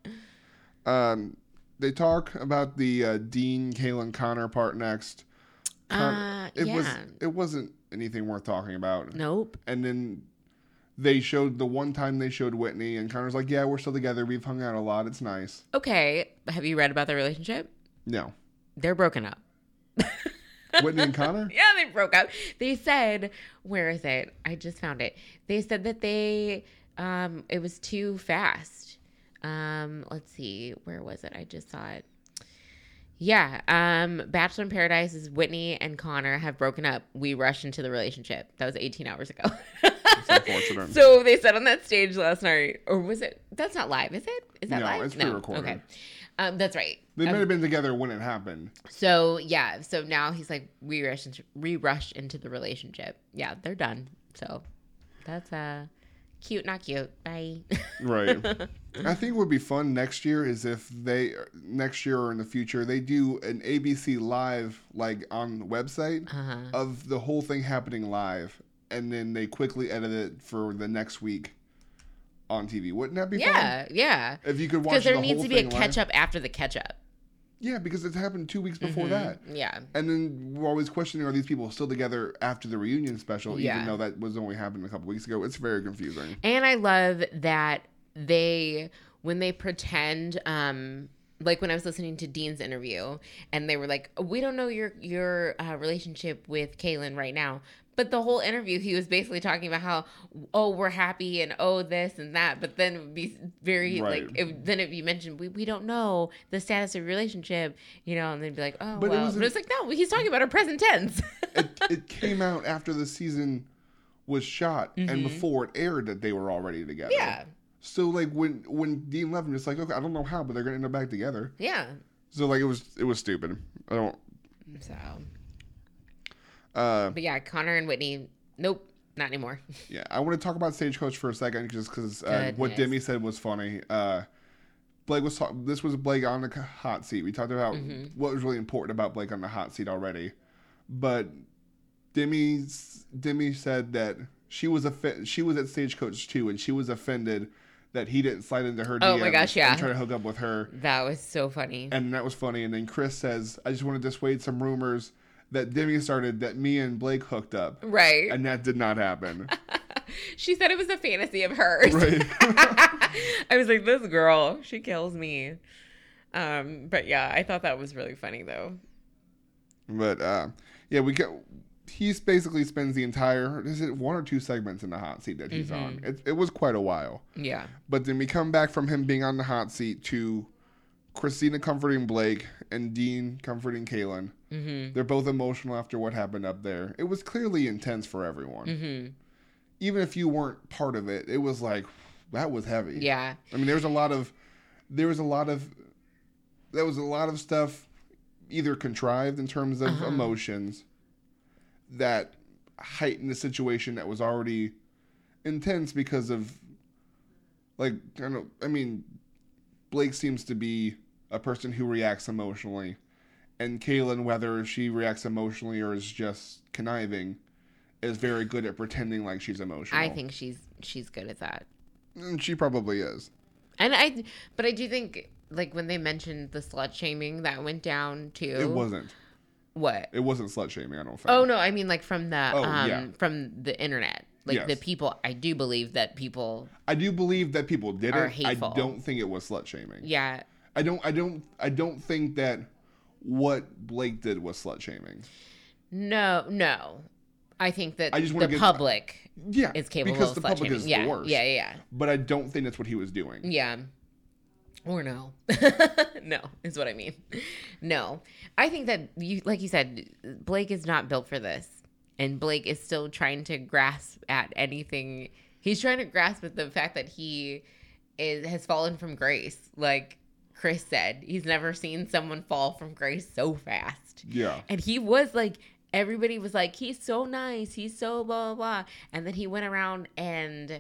Um they talk about the uh, Dean, Kaylin, Connor part next. Con- uh, it yeah. was it wasn't anything worth talking about. Nope. And then they showed the one time they showed Whitney and Connor's like, yeah, we're still together. We've hung out a lot. It's nice. Okay. Have you read about their relationship? No. They're broken up. Whitney and Connor? Yeah, they broke up. They said, where is it? I just found it. They said that they, um, it was too fast. Um, let's see. Where was it? I just saw it. Yeah. Um, Bachelor in Paradise is Whitney and Connor have broken up. We rushed into the relationship. That was eighteen hours ago. That's unfortunate. So they said on that stage last night, or was it? That's not live, is it? Is that no, live? It's pre-recorded. Okay. Um, that's right. They um, might have been together when it happened. So yeah. So now he's like, we rushed into, we rushed into the relationship. Yeah, they're done. So that's uh cute, not cute. Bye. Right. I think what would be fun next year is if they next year or in the future they do an A B C live like on the website uh-huh. of the whole thing happening live, and then they quickly edit it for the next week on T V. Wouldn't that be yeah, fun? Yeah, If you could watch because there the needs whole to be a thing catch live. up after the catch up. Yeah, because it's happened two weeks before Mm-hmm. that. Yeah. And then we're always questioning, are these people still together after the reunion special, Yeah. even though that was only happened a couple weeks ago? It's very confusing. And I love that they, when they pretend, um, like when I was listening to Dean's interview and they were like, we don't know your, your uh, relationship with Kaylin right now. But the whole interview, he was basically talking about how, oh, we're happy and oh, this and that. But then it would be very, Right. like, it, then it'd be mentioned, we, we don't know the status of your relationship, you know, and they'd be like, oh, But it well. wasn't- But it's like, no, he's talking about our present tense. it, it came out after the season was shot Mm-hmm. and before it aired that they were already together. Yeah. So like when when Dean left, I'm just like, okay, I don't know how, but they're gonna end up back together. Yeah. So like it was it was stupid. I don't. So, Uh, but yeah, Connor and Whitney, nope, not anymore. yeah, I want to talk about Stagecoach for a second, just because uh, what Goodness. Demi said was funny. Uh, Blake was talk- this was Blake on the hot seat. We talked about Mm-hmm. what was really important about Blake on the hot seat already, but Demi Demi said that she was a she was at Stagecoach too, and she was offended that he didn't slide into her D Ms Oh my gosh, yeah. and try to hook up with her. That was so funny. And that was funny. And then Chris says, I just want to dissuade some rumors that Demi started that me and Blake hooked up. Right. And that did not happen. She said it was a fantasy of hers. Right. I was like, this girl, she kills me. Um, but yeah, I thought that was really funny though. But uh, yeah, we get. He basically spends the entire, is it one or two segments in the hot seat that he's Mm-hmm. on? It, it was quite a while. Yeah. But then we come back from him being on the hot seat to Christina comforting Blake and Dean comforting Kaylin. Mm-hmm. They're both emotional after what happened up there. It was clearly intense for everyone. Mm-hmm. Even if you weren't part of it, it was like, that was heavy. Yeah. I mean, there was a lot of, there was a lot of, there was a lot of stuff either contrived in terms of uh-huh. emotions that heightened the situation that was already intense because of, like, I don't know, I mean, Blake seems to be a person who reacts emotionally. And Kaylin, whether she reacts emotionally or is just conniving, is very good at pretending like she's emotional. I think she's she's good at that. And she probably is. And I, but I do think, like, when they mentioned the slut shaming that went down too. It wasn't. What? It wasn't slut shaming, I don't think. Oh, no, I mean, like, from the, Oh, um, yeah. from the internet. Like, Yes. the people, I do believe that people, I do believe that people did Are it. hateful. I don't think it was slut shaming. yeah. I don't I don't I don't think that what Blake did was slut shaming. No, no. I think that I just the wanna get- public Yeah. is capable because of the slut public shaming. is yeah, the worst. yeah, yeah, But I don't think that's what he was doing. yeah. Or no. No, is what I mean. No. I think that, you, like you said, Blake is not built for this. And Blake is still trying to grasp at anything. He's trying to grasp at the fact that he is has fallen from grace. Like Chris said, he's never seen someone fall from grace so fast. Yeah. And he was like, everybody was like, he's so nice. He's so blah, blah, blah. And then he went around and,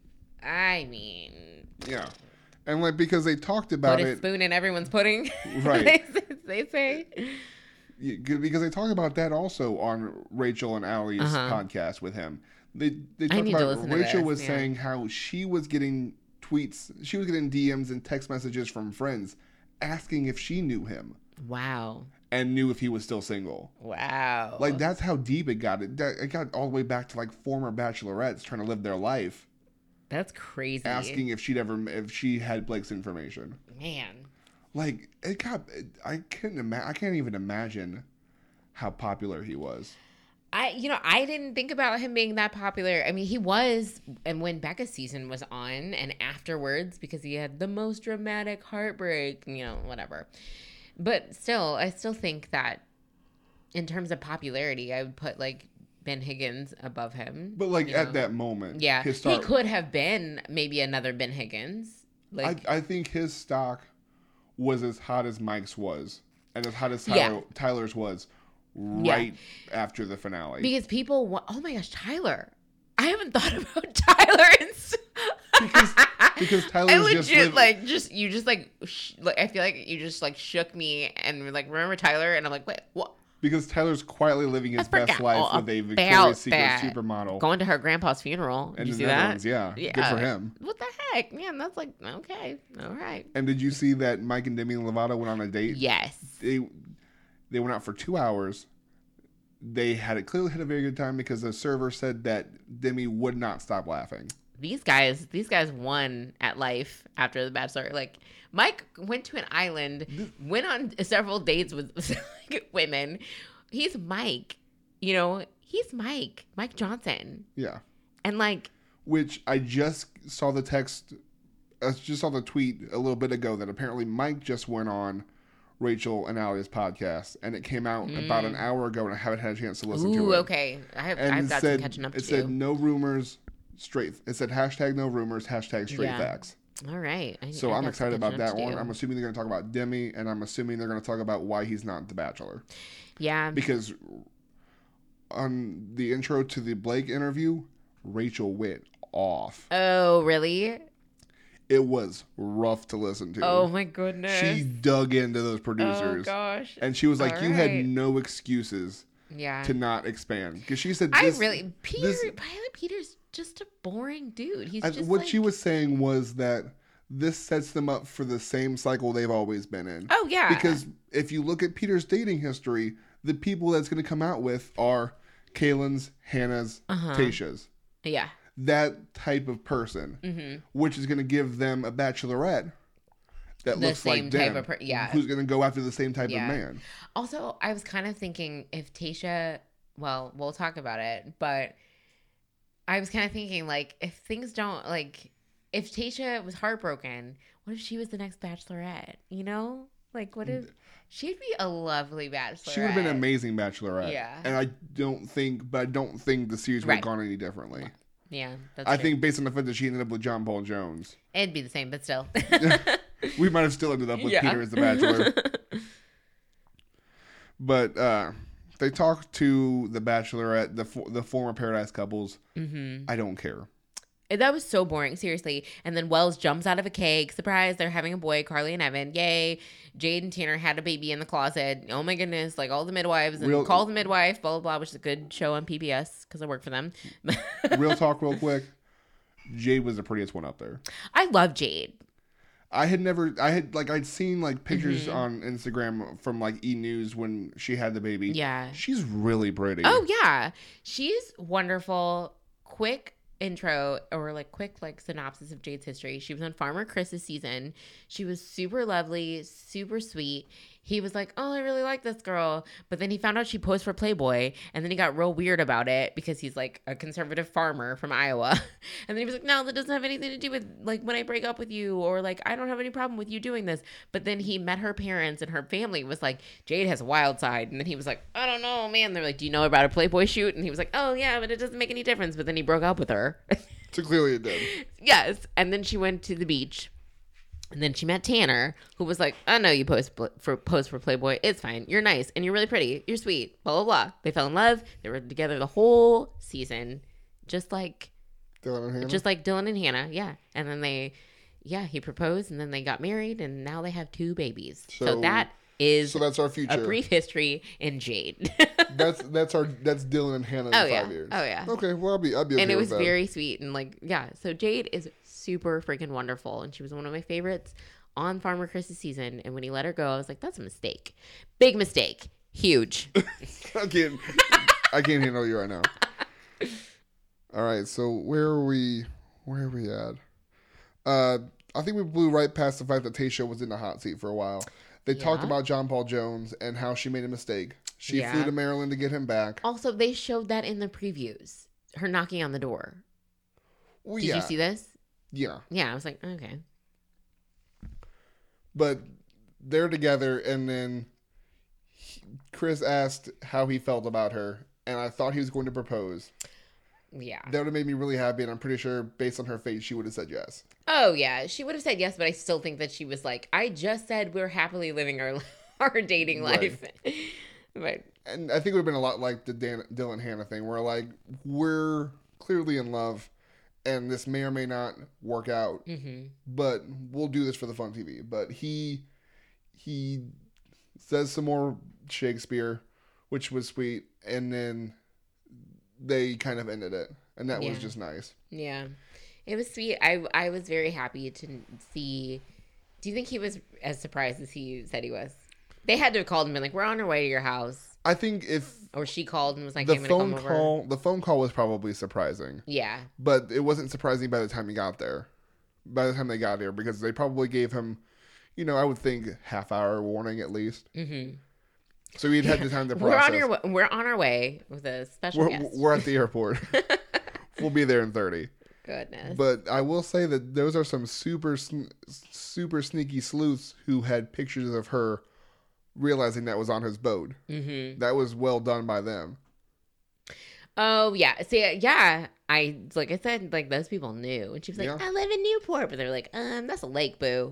I mean... Yeah. And like, because they talked about put a it. spoon in everyone's pudding. Right. they, they say. Yeah, because they talked about that also on Rachel and Allie's Uh-huh. podcast with him. They they I talked need to about listen to Rachel this, was yeah. saying how she was getting tweets, she was getting D Ms and text messages from friends asking if she knew him Wow. and knew if he was still single. Wow. Like, that's how deep it got. It, that- it got all the way back to like former bachelorettes trying to live their life, That's crazy. asking if she'd ever if she had Blake's information. Man. Like, it got. I couldn't imagine. I can't even imagine how popular he was. I, you know, I didn't think about him being that popular. I mean, he was, and when Becca's season was on, and afterwards, because he had the most dramatic heartbreak, you know, whatever. But still, I still think that in terms of popularity, I would put like Ben Higgins above him. But like you at know? that moment, yeah, his he start, could have been maybe another Ben Higgins. Like, I, I think his stock was as hot as Mike's was, and as hot as Yeah. Tyler, Tyler's was, right after the finale. because people, wa- oh my gosh, Tyler! I haven't thought about Tyler in so- because because Tyler's I just legit live- like just you just like sh- like I feel like you just like shook me and were like, remember Tyler? And I'm like, wait, what? because Tyler's quietly living his I best forgot life all with a about Victoria's Secret that. supermodel. Going to her grandpa's funeral. Did in you the see that? Netherlands, yeah. Good for him. What the heck, man? That's like okay, all right. And did you see that Mike and Demi Lovato went on a date? Yes. They they went out for two hours. They had it clearly had a very good time because the server said that Demi would not stop laughing. These guys, these guys won at life after The Bachelor. Like Mike went to an island, went on several dates with like, women. He's Mike, you know. He's Mike, Mike Johnson, Yeah. and like, Which I just saw the text, I just saw the tweet a little bit ago that apparently Mike just went on Rachel and Allie's podcast, and it came out Mm. about an hour ago, and I haven't had a chance to listen to ooh, it. okay, I have, And I've it got said, some catching up it to said do. no rumors, straight. It said hashtag no rumors, hashtag straight Yeah. facts. All right, I, So I I'm got excited some about catching up that to one. do. I'm assuming they're going to talk about Demi, and I'm assuming they're going to talk about why he's not the Bachelor. Yeah, Because on the intro to the Blake interview, Rachel went off. oh really? It was rough to listen to. Oh my goodness. She dug into those oh producers. gosh. And she was like, All you had right. no excuses Yeah. to not expand. Because she said, I this, really Peter this- Pilot Peter's just a boring dude. He's I- just what like, she was saying was that this sets them up for the same cycle they've always been in. oh yeah, Because if you look at Peter's dating history, the people that's going to come out with are Kaylin's, Hannah's, Uh-huh. Tayshia's. yeah. That type of person, Mm-hmm. which is going to give them a bachelorette that The looks same like type them, of per- yeah. who's going to go after the same type Yeah. of man. Also, I was kind of thinking if Tayshia, well, we'll talk about it, but I was kind of thinking like if things don't like if Tayshia was heartbroken, what if she was the next bachelorette? You know, Like, what if she'd be a lovely bachelorette? She would have been an amazing bachelorette. Yeah. And I don't think, but I don't think the series would Right. have gone any differently. Yeah, that's I true. think based on the fact that she ended up with John Paul Jones, It'd be the same, but still. we might have still ended up with Yeah. Peter as the bachelor. But uh, they talk to the bachelorette, the fo- the former Paradise couples. Mm-hmm. I don't care. That was so boring, seriously. And then Wells jumps out of a cake. Surprise, they're having a boy, Carly and Evan. Yay. Jade and Tanner had a baby in the closet. Oh my goodness. Like all the midwives and Real- Call the Midwife, blah, blah, blah, which is a good show on P B S because I work for them. Real talk, real quick. Jade was the prettiest one up there. I love Jade. I had never, I had like, I'd seen like pictures Mm-hmm. on Instagram from like E! News when she had the baby. Yeah. She's really pretty. Oh, yeah. She's wonderful. Quick intro or like quick like synopsis of Jade's history. She was on Farmer Chris's season. She was super lovely, super sweet. He was like, oh, I really like this girl. But then he found out she posed for Playboy. And then he got real weird about it because he's like a conservative farmer from Iowa. And then he was like, no, that doesn't have anything to do with like when I break up with you or like I don't have any problem with you doing this. But then he met her parents and her family was like, Jade has a wild side. And then he was like, I don't know, man. They're like, do you know about a Playboy shoot? And he was like, oh, yeah, but it doesn't make any difference. But then he broke up with her. So clearly it did. Yes. And then she went to the beach. And then she met Tanner, who was like, I know you post for post for Playboy. It's fine. You're nice. And you're really pretty. You're sweet. Blah, blah, blah. They fell in love. They were together the whole season. Just like Dylan and Hannah. just like Dylan and Hannah. Yeah. And then they, yeah, he proposed. And then they got married. And now they have two babies. So, So- that is so that's our a future. brief history in Jade. That's that's our that's Dylan and Hannah in Oh, five yeah. years. Oh, yeah. Okay, well I'll be I'll be okay And it with was that. very sweet. And like, yeah. So Jade is super freaking wonderful. And she was one of my favorites on Farmer Chris's season. And when he let her go, I was like, that's a mistake. Big mistake. Huge. I can't I can't handle you right now. All right, so where are we where are we at? Uh I think we blew right past the fact that Tayshia was in the hot seat for a while. They talked Yeah. about John Paul Jones and how she made a mistake. She Yeah. flew to Maryland to get him back. Also, they showed that in the previews. Her knocking on the door. Well, Did yeah, you see this? yeah. Yeah, I was like, okay. But they're together, and then he, Chris asked how he felt about her, and I thought he was going to propose. Yeah. That would have made me really happy, and I'm pretty sure, based on her face, she would have said yes. Oh, yeah. She would have said yes, but I still think that she was like, I just said we're happily living our, our dating life. But And I think it would have been a lot like the Dan, Dylan Hannah thing, where like we're clearly in love, and this may or may not work out, mm-hmm. but we'll do this for the fun T V. But he he says some more Shakespeare, which was sweet, and then they kind of ended it, and that was Yeah. just nice. Yeah. It was sweet. I I was very happy to see. Do you think he was as surprised as he said he was? They had to have called him and been like, we're on our way to your house. I think if Or she called and was like, the hey, I'm going phone to come call, over. the phone call was probably surprising, Yeah. but it wasn't surprising by the time he got there. By the time they got there, because they probably gave him, you know, I would think half hour warning at least. Mm-hmm. So he'd had the time to We're process. on your wa- we're on our way with a special we're, guest. we're at the airport. We'll be there in thirty. Goodness. But I will say that those are some super, sn- super sneaky sleuths who had pictures of her realizing that was on his boat. Mm-hmm. That was well done by them. Oh yeah. See, yeah. I like I said, like those people knew, and she was like, Yeah. "I live in Newport," but they're like, "Um, that's a lake, boo."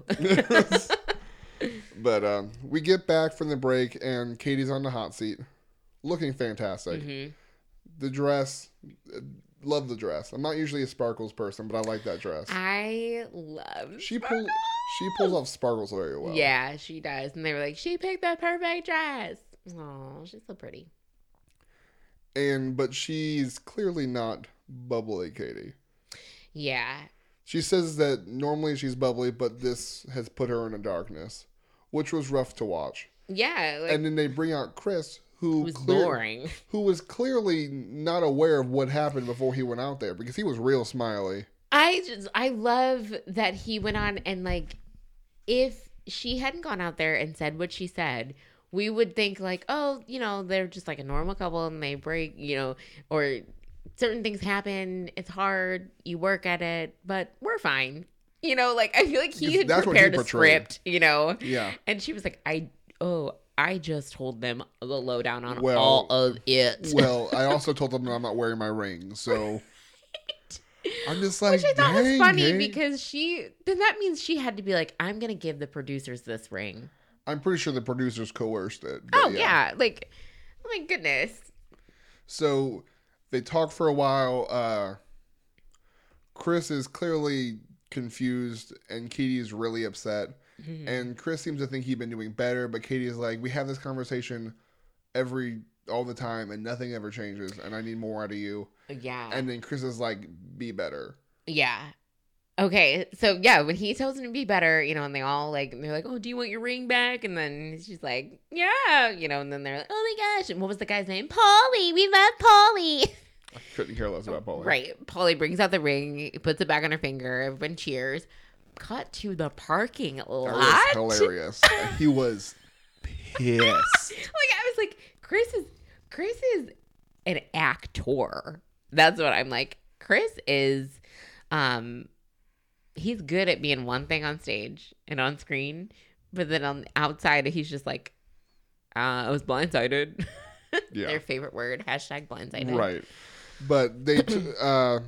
But um, we get back from the break, and Katie's on the hot seat, looking fantastic. Mm-hmm. The dress, uh, love the dress. I'm not usually a sparkles person, but I like that dress. I love. She pulls, she pulls off sparkles very well. Yeah, she does, and they were like, "She picked the perfect dress." Oh, she's so pretty. And but she's clearly not bubbly, Katie. Yeah. She says that normally she's bubbly, but this has put her in a darkness, which was rough to watch. Yeah. Like, And then they bring out Chris, who who's clear- boring. who was clearly not aware of what happened before he went out there, because he was real smiley. I just I love that he went on and like, if she hadn't gone out there and said what she said, we would think like, oh, you know, they're just like a normal couple and they break, you know, or certain things happen. It's hard. You work at it, but we're fine. You know, like, I feel like he had That's what prepared he a portrayed. script, you know? Yeah. And she was like, I, oh, I just told them the lowdown on Well- all of it. Well, I also told them that I'm not wearing my ring, so I'm just like, Which I thought was dang, funny gang. because she, then that means she had to be like, I'm going to give the producers this ring. I'm pretty sure the producers coerced it. but Oh, yeah. Like, oh my goodness. So they talk for a while. Uh, Chris is clearly confused, and Katie's really upset. Mm-hmm. And Chris seems to think he'd been doing better, but Katie's like, we have this conversation every all the time, and nothing ever changes, and I need more out of you. Yeah. And then Chris is like, be better. Yeah. Okay. So yeah, when he tells him to be better, you know, and they all like, they're like, oh, do you want your ring back? And then she's like, yeah, you know, and then they're like, oh my gosh. And what was the guy's name? Paulie. We love Paulie. I couldn't care less about Paulie. Right. Paulie brings out the ring, puts it back on her finger. Everyone cheers. Cut to the parking lot. That was hilarious. He was pissed. Like, I was like, Chris is, Chris is an actor. That's what I'm like. Chris is, um, he's good at being one thing on stage and on screen, but then on the outside, he's just like, uh, I was blindsided. Yeah. Their favorite word, hashtag blindsided. Right. But they, t- uh,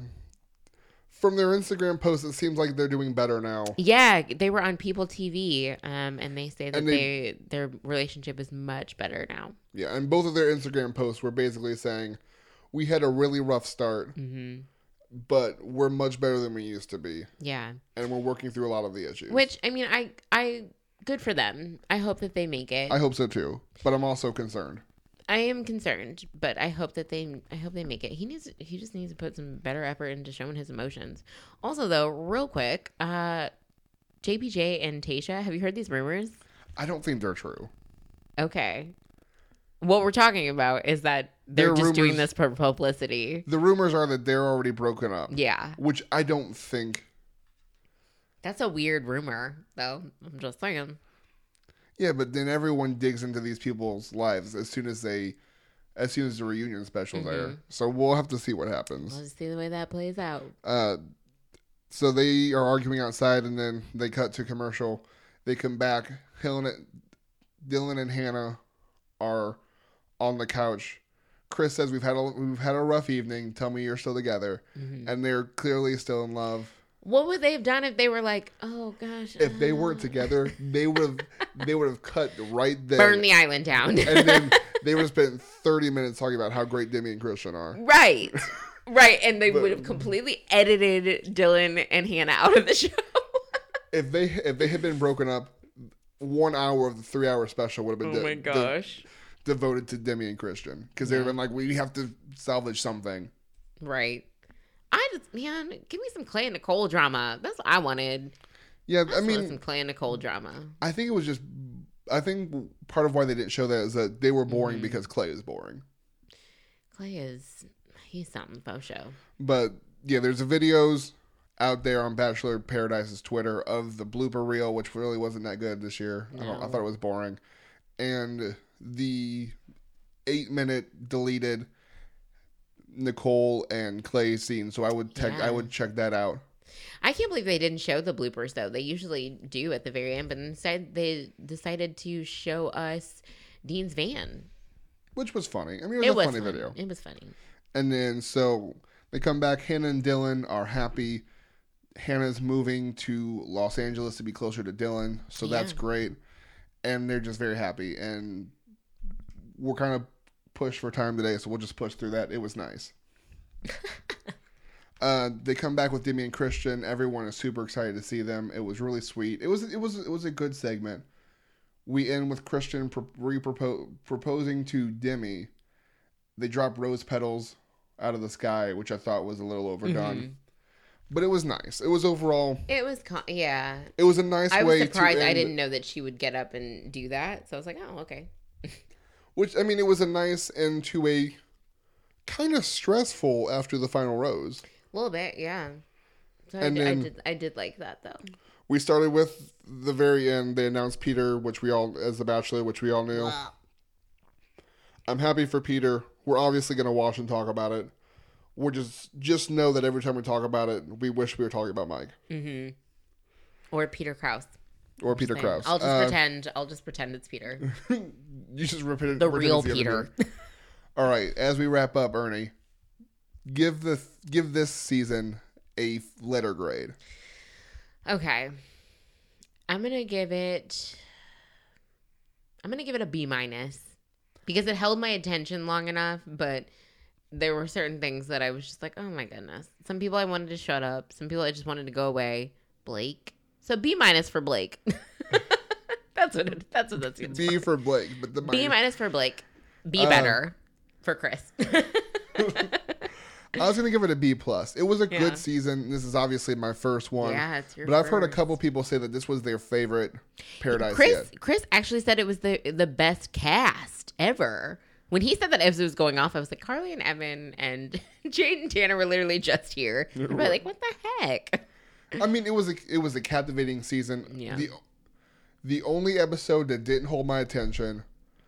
from their Instagram posts, it seems like they're doing better now. Yeah, they were on People T V, um, and they say that And they- they their relationship is much better now. Yeah, and both of their Instagram posts were basically saying, we had a really rough start, hmm but we're much better than we used to be. Yeah. And we're working through a lot of the issues. Which, I mean, I, I, good for them. I hope that they make it. I hope so too. But I'm also concerned. I am concerned, but I hope that they, I hope they make it. He needs, he just needs to put some better effort into showing his emotions. Also, though, real quick, uh, J P J and Tayshia, have you heard these rumors? I don't think they're true. Okay. What we're talking about is that they're They're just doing rumors- this for publicity. The rumors are that they're already broken up. Yeah. Which I don't think. That's a weird rumor, though. I'm just saying. Yeah, but then everyone digs into these people's lives as soon as they, as soon as the reunion special's Mm-hmm. there. So we'll have to see what happens. We'll just see the way that plays out. Uh, so they are arguing outside, and then they cut to commercial. They come back. Dylan, Dylan and Hannah are on the couch. Chris says, "We've had a we've had a rough evening. Tell me you're still together," Mm-hmm. and they're clearly still in love. What would they have done if they were like, oh gosh, If they weren't uh, together, they would have they would have cut right there, burn the island down? and then they would have spent thirty minutes talking about how great Demi and Christian are. Right. Right. And they But- would have completely edited Dylan and Hannah out of the show. If they if they had been broken up, one hour of the three hour special would have been Oh de- my de- gosh. devoted to Demi and Christian, because they'd have Yeah. been like, we have to salvage something. Right. I just, man, give me some Clay and Nicole drama. That's what I wanted. Yeah, I, I just wanted mean, some Clay and Nicole drama. I think it was just, I think part of why they didn't show that is that they were boring Mhm. because Clay is boring. Clay is, he's something faux show. But yeah, there's the videos out there on Bachelor Paradise's Twitter of the blooper reel, which really wasn't that good this year. I, don't, I No. thought it was boring. And the eight minute deleted Nicole and Clay scene. So I would tech, Yeah. I would check that out. I can't believe they didn't show the bloopers though. They usually do at the very end, but instead they decided to show us Dean's van. Which was funny. I mean, it was It a was funny fun. video. It was funny. And then so they come back. Hannah and Dylan are happy. Hannah's moving to Los Angeles to be closer to Dylan, so that's Yeah. great. And they're just very happy. And we're kind of pushed for time today, so we'll just push through that. It was nice. uh, they come back with Demi and Christian. Everyone is super excited to see them. It was really sweet. It was it was it was a good segment. We end with Christian pro- re-propos- proposing to Demi. They drop rose petals out of the sky, which I thought was a little overdone. Mhm. But it was nice. It was overall, It was, con- yeah. it was a nice I way was surprised to end, I didn't know that she would get up and do that. So I was like, oh, okay. Which, I mean, it was a nice end to a kind of stressful after the final rose. A little bit, yeah. So I And did, then- I did, I did like that though. We started with the very end. They announced Peter, which we all, as the Bachelor, which we all knew. Wow. I'm happy for Peter. We're obviously going to watch and talk about it. We're just, just know that every time we talk about it, we wish we were talking about Mike. Mm-hmm. Or Peter Krause. Or Peter Saying. Krause. I'll just Uh, pretend. I'll just pretend it's Peter. You just repeat The real Peter. All right. As we wrap up, Ernie, give the give this season a letter grade. Okay. I'm gonna give it. I'm gonna give it a B minus because it held my attention long enough, but there were certain things that I was just like, oh my goodness. Some people I wanted to shut up. Some people I just wanted to go away. Blake. So B minus for Blake. that's what it, that's what that's B for. for Blake, but the B minus for Blake. B uh, better for Chris. I was gonna give it a B plus. It was a Yeah. good season. This is obviously my first one. Yeah, it's your But I've heard a first. couple people say that this was their favorite Paradise Chris yet. Chris actually said it was the the best cast ever. When he said that Evan was going off, I was like, Carly and Evan and Jade and Tanner were literally just here. I'm like, what the heck? I mean, it was a it was a captivating season. Yeah. The the only episode that didn't hold my attention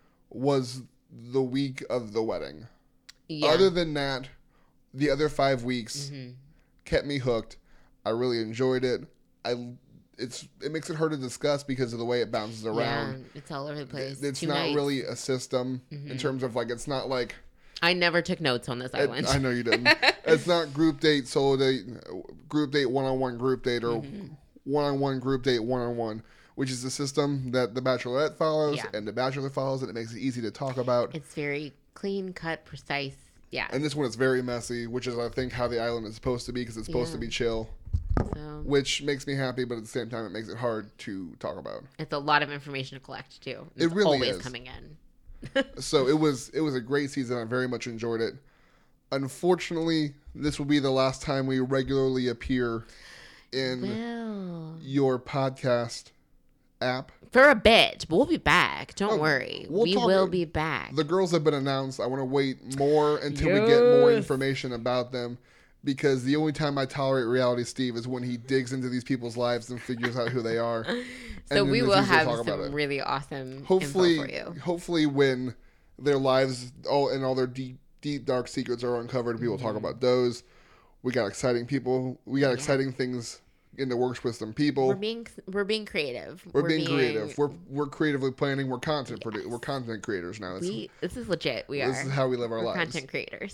was the week of the wedding. Yeah. Other than that, the other five weeks Mhm. kept me hooked. I really enjoyed it. I it's it makes it hard to discuss because of the way it bounces around. Yeah, it's all over the place. It's Two not nights. really a system Mhm. in terms of like it's not like I never took notes on this it, island. I know you didn't. It's not group date, solo date, group date, one on one group date, or one on one group date, one on one, which is the system that The Bachelorette follows Yeah. and The Bachelor follows, and it makes it easy to talk about. It's very clean cut, precise. Yeah. And this one is very messy, which is I think how the island is supposed to be because it's supposed Yeah. to be chill, So which makes me happy, but at the same time it makes it hard to talk about. it's a lot of information to collect too. It It's really always is. coming in. So it was it was a great season. I very much enjoyed it. Unfortunately, this will be the last time we regularly appear in Well, your podcast app. for a bit, but we'll be back. Don't Oh, worry. we'll we talk- will be back. The girls have been announced. I want to wait more until we get more Yes. information about them because the only time I tolerate Reality Steve is when he digs into these people's lives and figures out who they are. so then we there's will usually have talk about some it. really awesome Hopefully, info for you. hopefully when their lives all and all their deep, deep dark secrets are uncovered, we will talk Mm-hmm. about those. We got exciting people. We got exciting things in the works with some people. We're being we're being creative. We're, being, creative. We're we're creatively planning. We're content produ- We're content creators now. It's, We this is legit. We this are. is how we live our We're lives. content creators.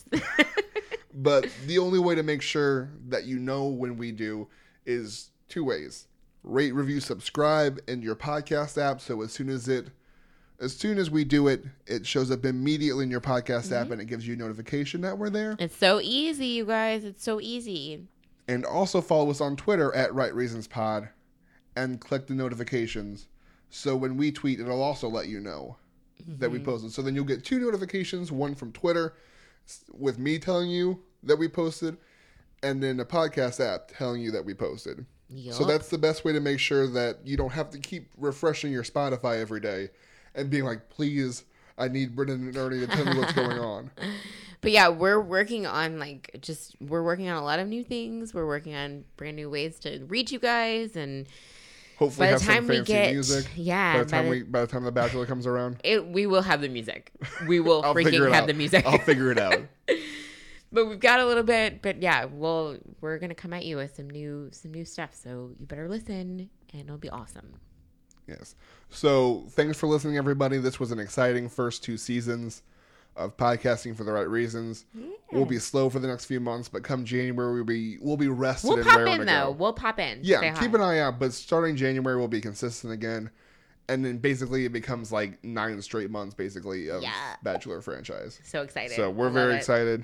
But the only way to make sure that you know when we do is two ways: rate, review, subscribe in your podcast app. So as soon as it, as soon as we do it, it shows up immediately in your podcast app, and it gives you a notification that we're there. It's so easy, you guys. It's so easy. And also follow us on Twitter at Right Reasons Pod, and click the notifications. So when we tweet, it'll also let you know that we posted. So then you'll get two notifications: one from Twitter s- with me telling you that we posted, and then the podcast app telling you that we posted. So Yup. that's the best way to make sure that you don't have to keep refreshing your Spotify every day and being like, please, I need Brendan and Ernie to tell me what's going on. But yeah, we're working on like just we're working on a lot of new things. We're working on brand new ways to reach you guys, and Hopefully by have the some time we fancy get music. yeah, By the time by we the, by the time the Bachelor comes around. it, we will have the music. We will I'll figure freaking it have out. the music. I'll figure it out. But we've got a little bit. But yeah, we'll we're gonna come at you with some new some new stuff. So you better listen, and it'll be awesome. Yes. So thanks for listening, everybody. This was an exciting first two seasons of podcasting for the right reasons. We'll be slow for the next few months, but come January we'll be we'll be rested We'll and pop raring in to though. go. We'll pop in. Yeah, Say keep hi. an eye out. But starting January, we'll be consistent again, and then basically it becomes like nine straight months, basically, of Yeah. Bachelor franchise. So excited. So we're Love very it. excited.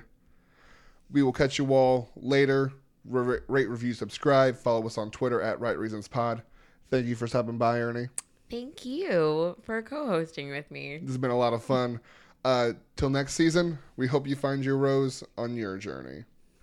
We will catch you all later. Re- rate, review, subscribe. Follow us on Twitter at Right Reasons Pod. Thank you for stopping by, Ernie. Thank you for co-hosting with me. This has been a lot of fun. Uh, till next season, we hope you find your rose on your journey.